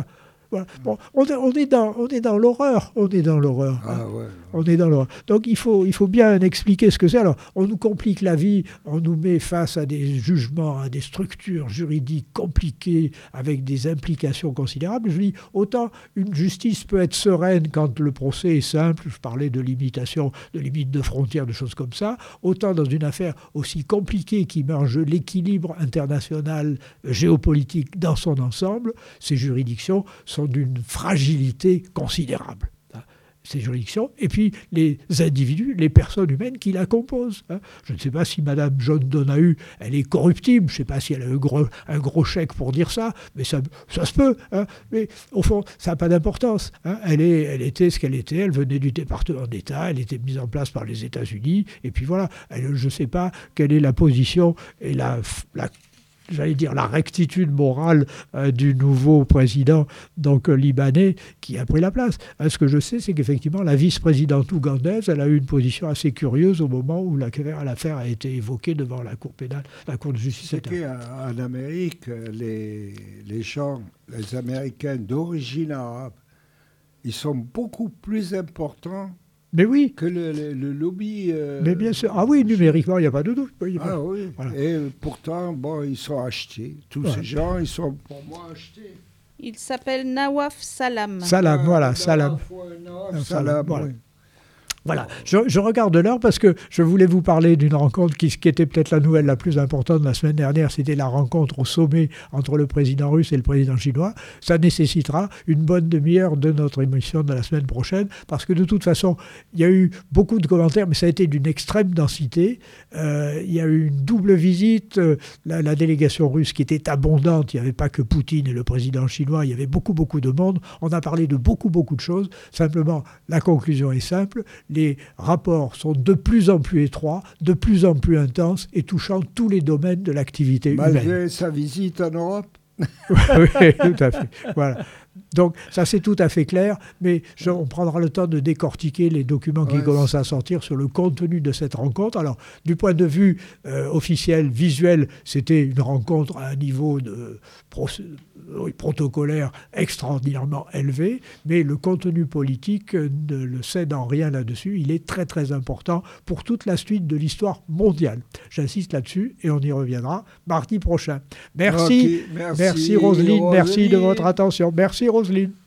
Voilà. Bon, on, on est dans, on est dans l'horreur. On est dans l'horreur. Ah, hein. ouais. On est dans l'horreur. Donc il faut, il faut bien expliquer ce que c'est. Alors, on nous complique la vie, on nous met face à des jugements, à des structures juridiques compliquées, avec des implications considérables. Je dis, autant une justice peut être sereine quand le procès est simple, je parlais de limitation, de limite de frontières, de choses comme ça, autant dans une affaire aussi compliquée qui met en jeu l'équilibre international, géopolitique dans son ensemble, ces juridictions sont d'une fragilité considérable. Ces juridictions, et puis les individus, les personnes humaines qui la composent. Hein. Je ne sais pas si Mme John Donahue, elle est corruptible, je ne sais pas si elle a un gros, un gros chèque pour dire ça, mais ça, ça se peut. Hein. Mais au fond, ça n'a pas d'importance. Hein. Elle, est, elle était ce qu'elle était, elle venait du département d'État, elle était mise en place par les États-Unis, et puis voilà. Elle, je ne sais pas quelle est la position et la... la j'allais dire la rectitude morale euh, du nouveau président donc euh, libanais qui a pris la place. Hein, ce que je sais, c'est qu'effectivement, la vice-présidente ougandaise, elle a eu une position assez curieuse au moment où l'affaire a été évoquée devant la Cour pénale, la Cour de justice. C'est qu'en Amérique, les, les gens, les Américains d'origine arabe, ils sont beaucoup plus importants mais oui. que le, le, le lobby. Euh, mais bien sûr. Ah oui, numériquement, il n'y a pas de doute. Oui, ah oui. Voilà. Et pourtant, bon, ils sont achetés. Tous ouais. ces gens, ils sont pour moi achetés. Il s'appelle Nawaf Salam. Salam, ah, voilà, Nawaf, Salam. Ouais, Nawaf, Salam, Salam, voilà. oui. Voilà, je, je regarde l'heure parce que je voulais vous parler d'une rencontre qui, qui était peut-être la nouvelle la plus importante de la semaine dernière, c'était la rencontre au sommet entre le président russe et le président chinois. Ça nécessitera une bonne demi-heure de notre émission de la semaine prochaine parce que de toute façon, il y a eu beaucoup de commentaires, mais ça a été d'une extrême densité. Euh, il y a eu une double visite, euh, la, la délégation russe qui était abondante, il n'y avait pas que Poutine et le président chinois, il y avait beaucoup, beaucoup de monde. On a parlé de beaucoup, beaucoup de choses. Simplement, la conclusion est simple. Les rapports sont de plus en plus étroits, de plus en plus intenses et touchant tous les domaines de l'activité humaine. Malgré sa visite en Europe. Oui, tout à fait. Voilà. Donc ça c'est tout à fait clair, mais je, on prendra le temps de décortiquer les documents qui ouais, commencent à sortir sur le contenu de cette rencontre. Alors du point de vue euh, officiel, visuel, c'était une rencontre à un niveau de procé- oui, protocolaire extraordinairement élevé, mais le contenu politique ne le cède en rien là-dessus. Il est très très important pour toute la suite de l'histoire mondiale. J'insiste là-dessus et on y reviendra mardi prochain. Merci, okay, merci, merci Roselyne, Roselyne, merci de votre attention. Merci Roselyne.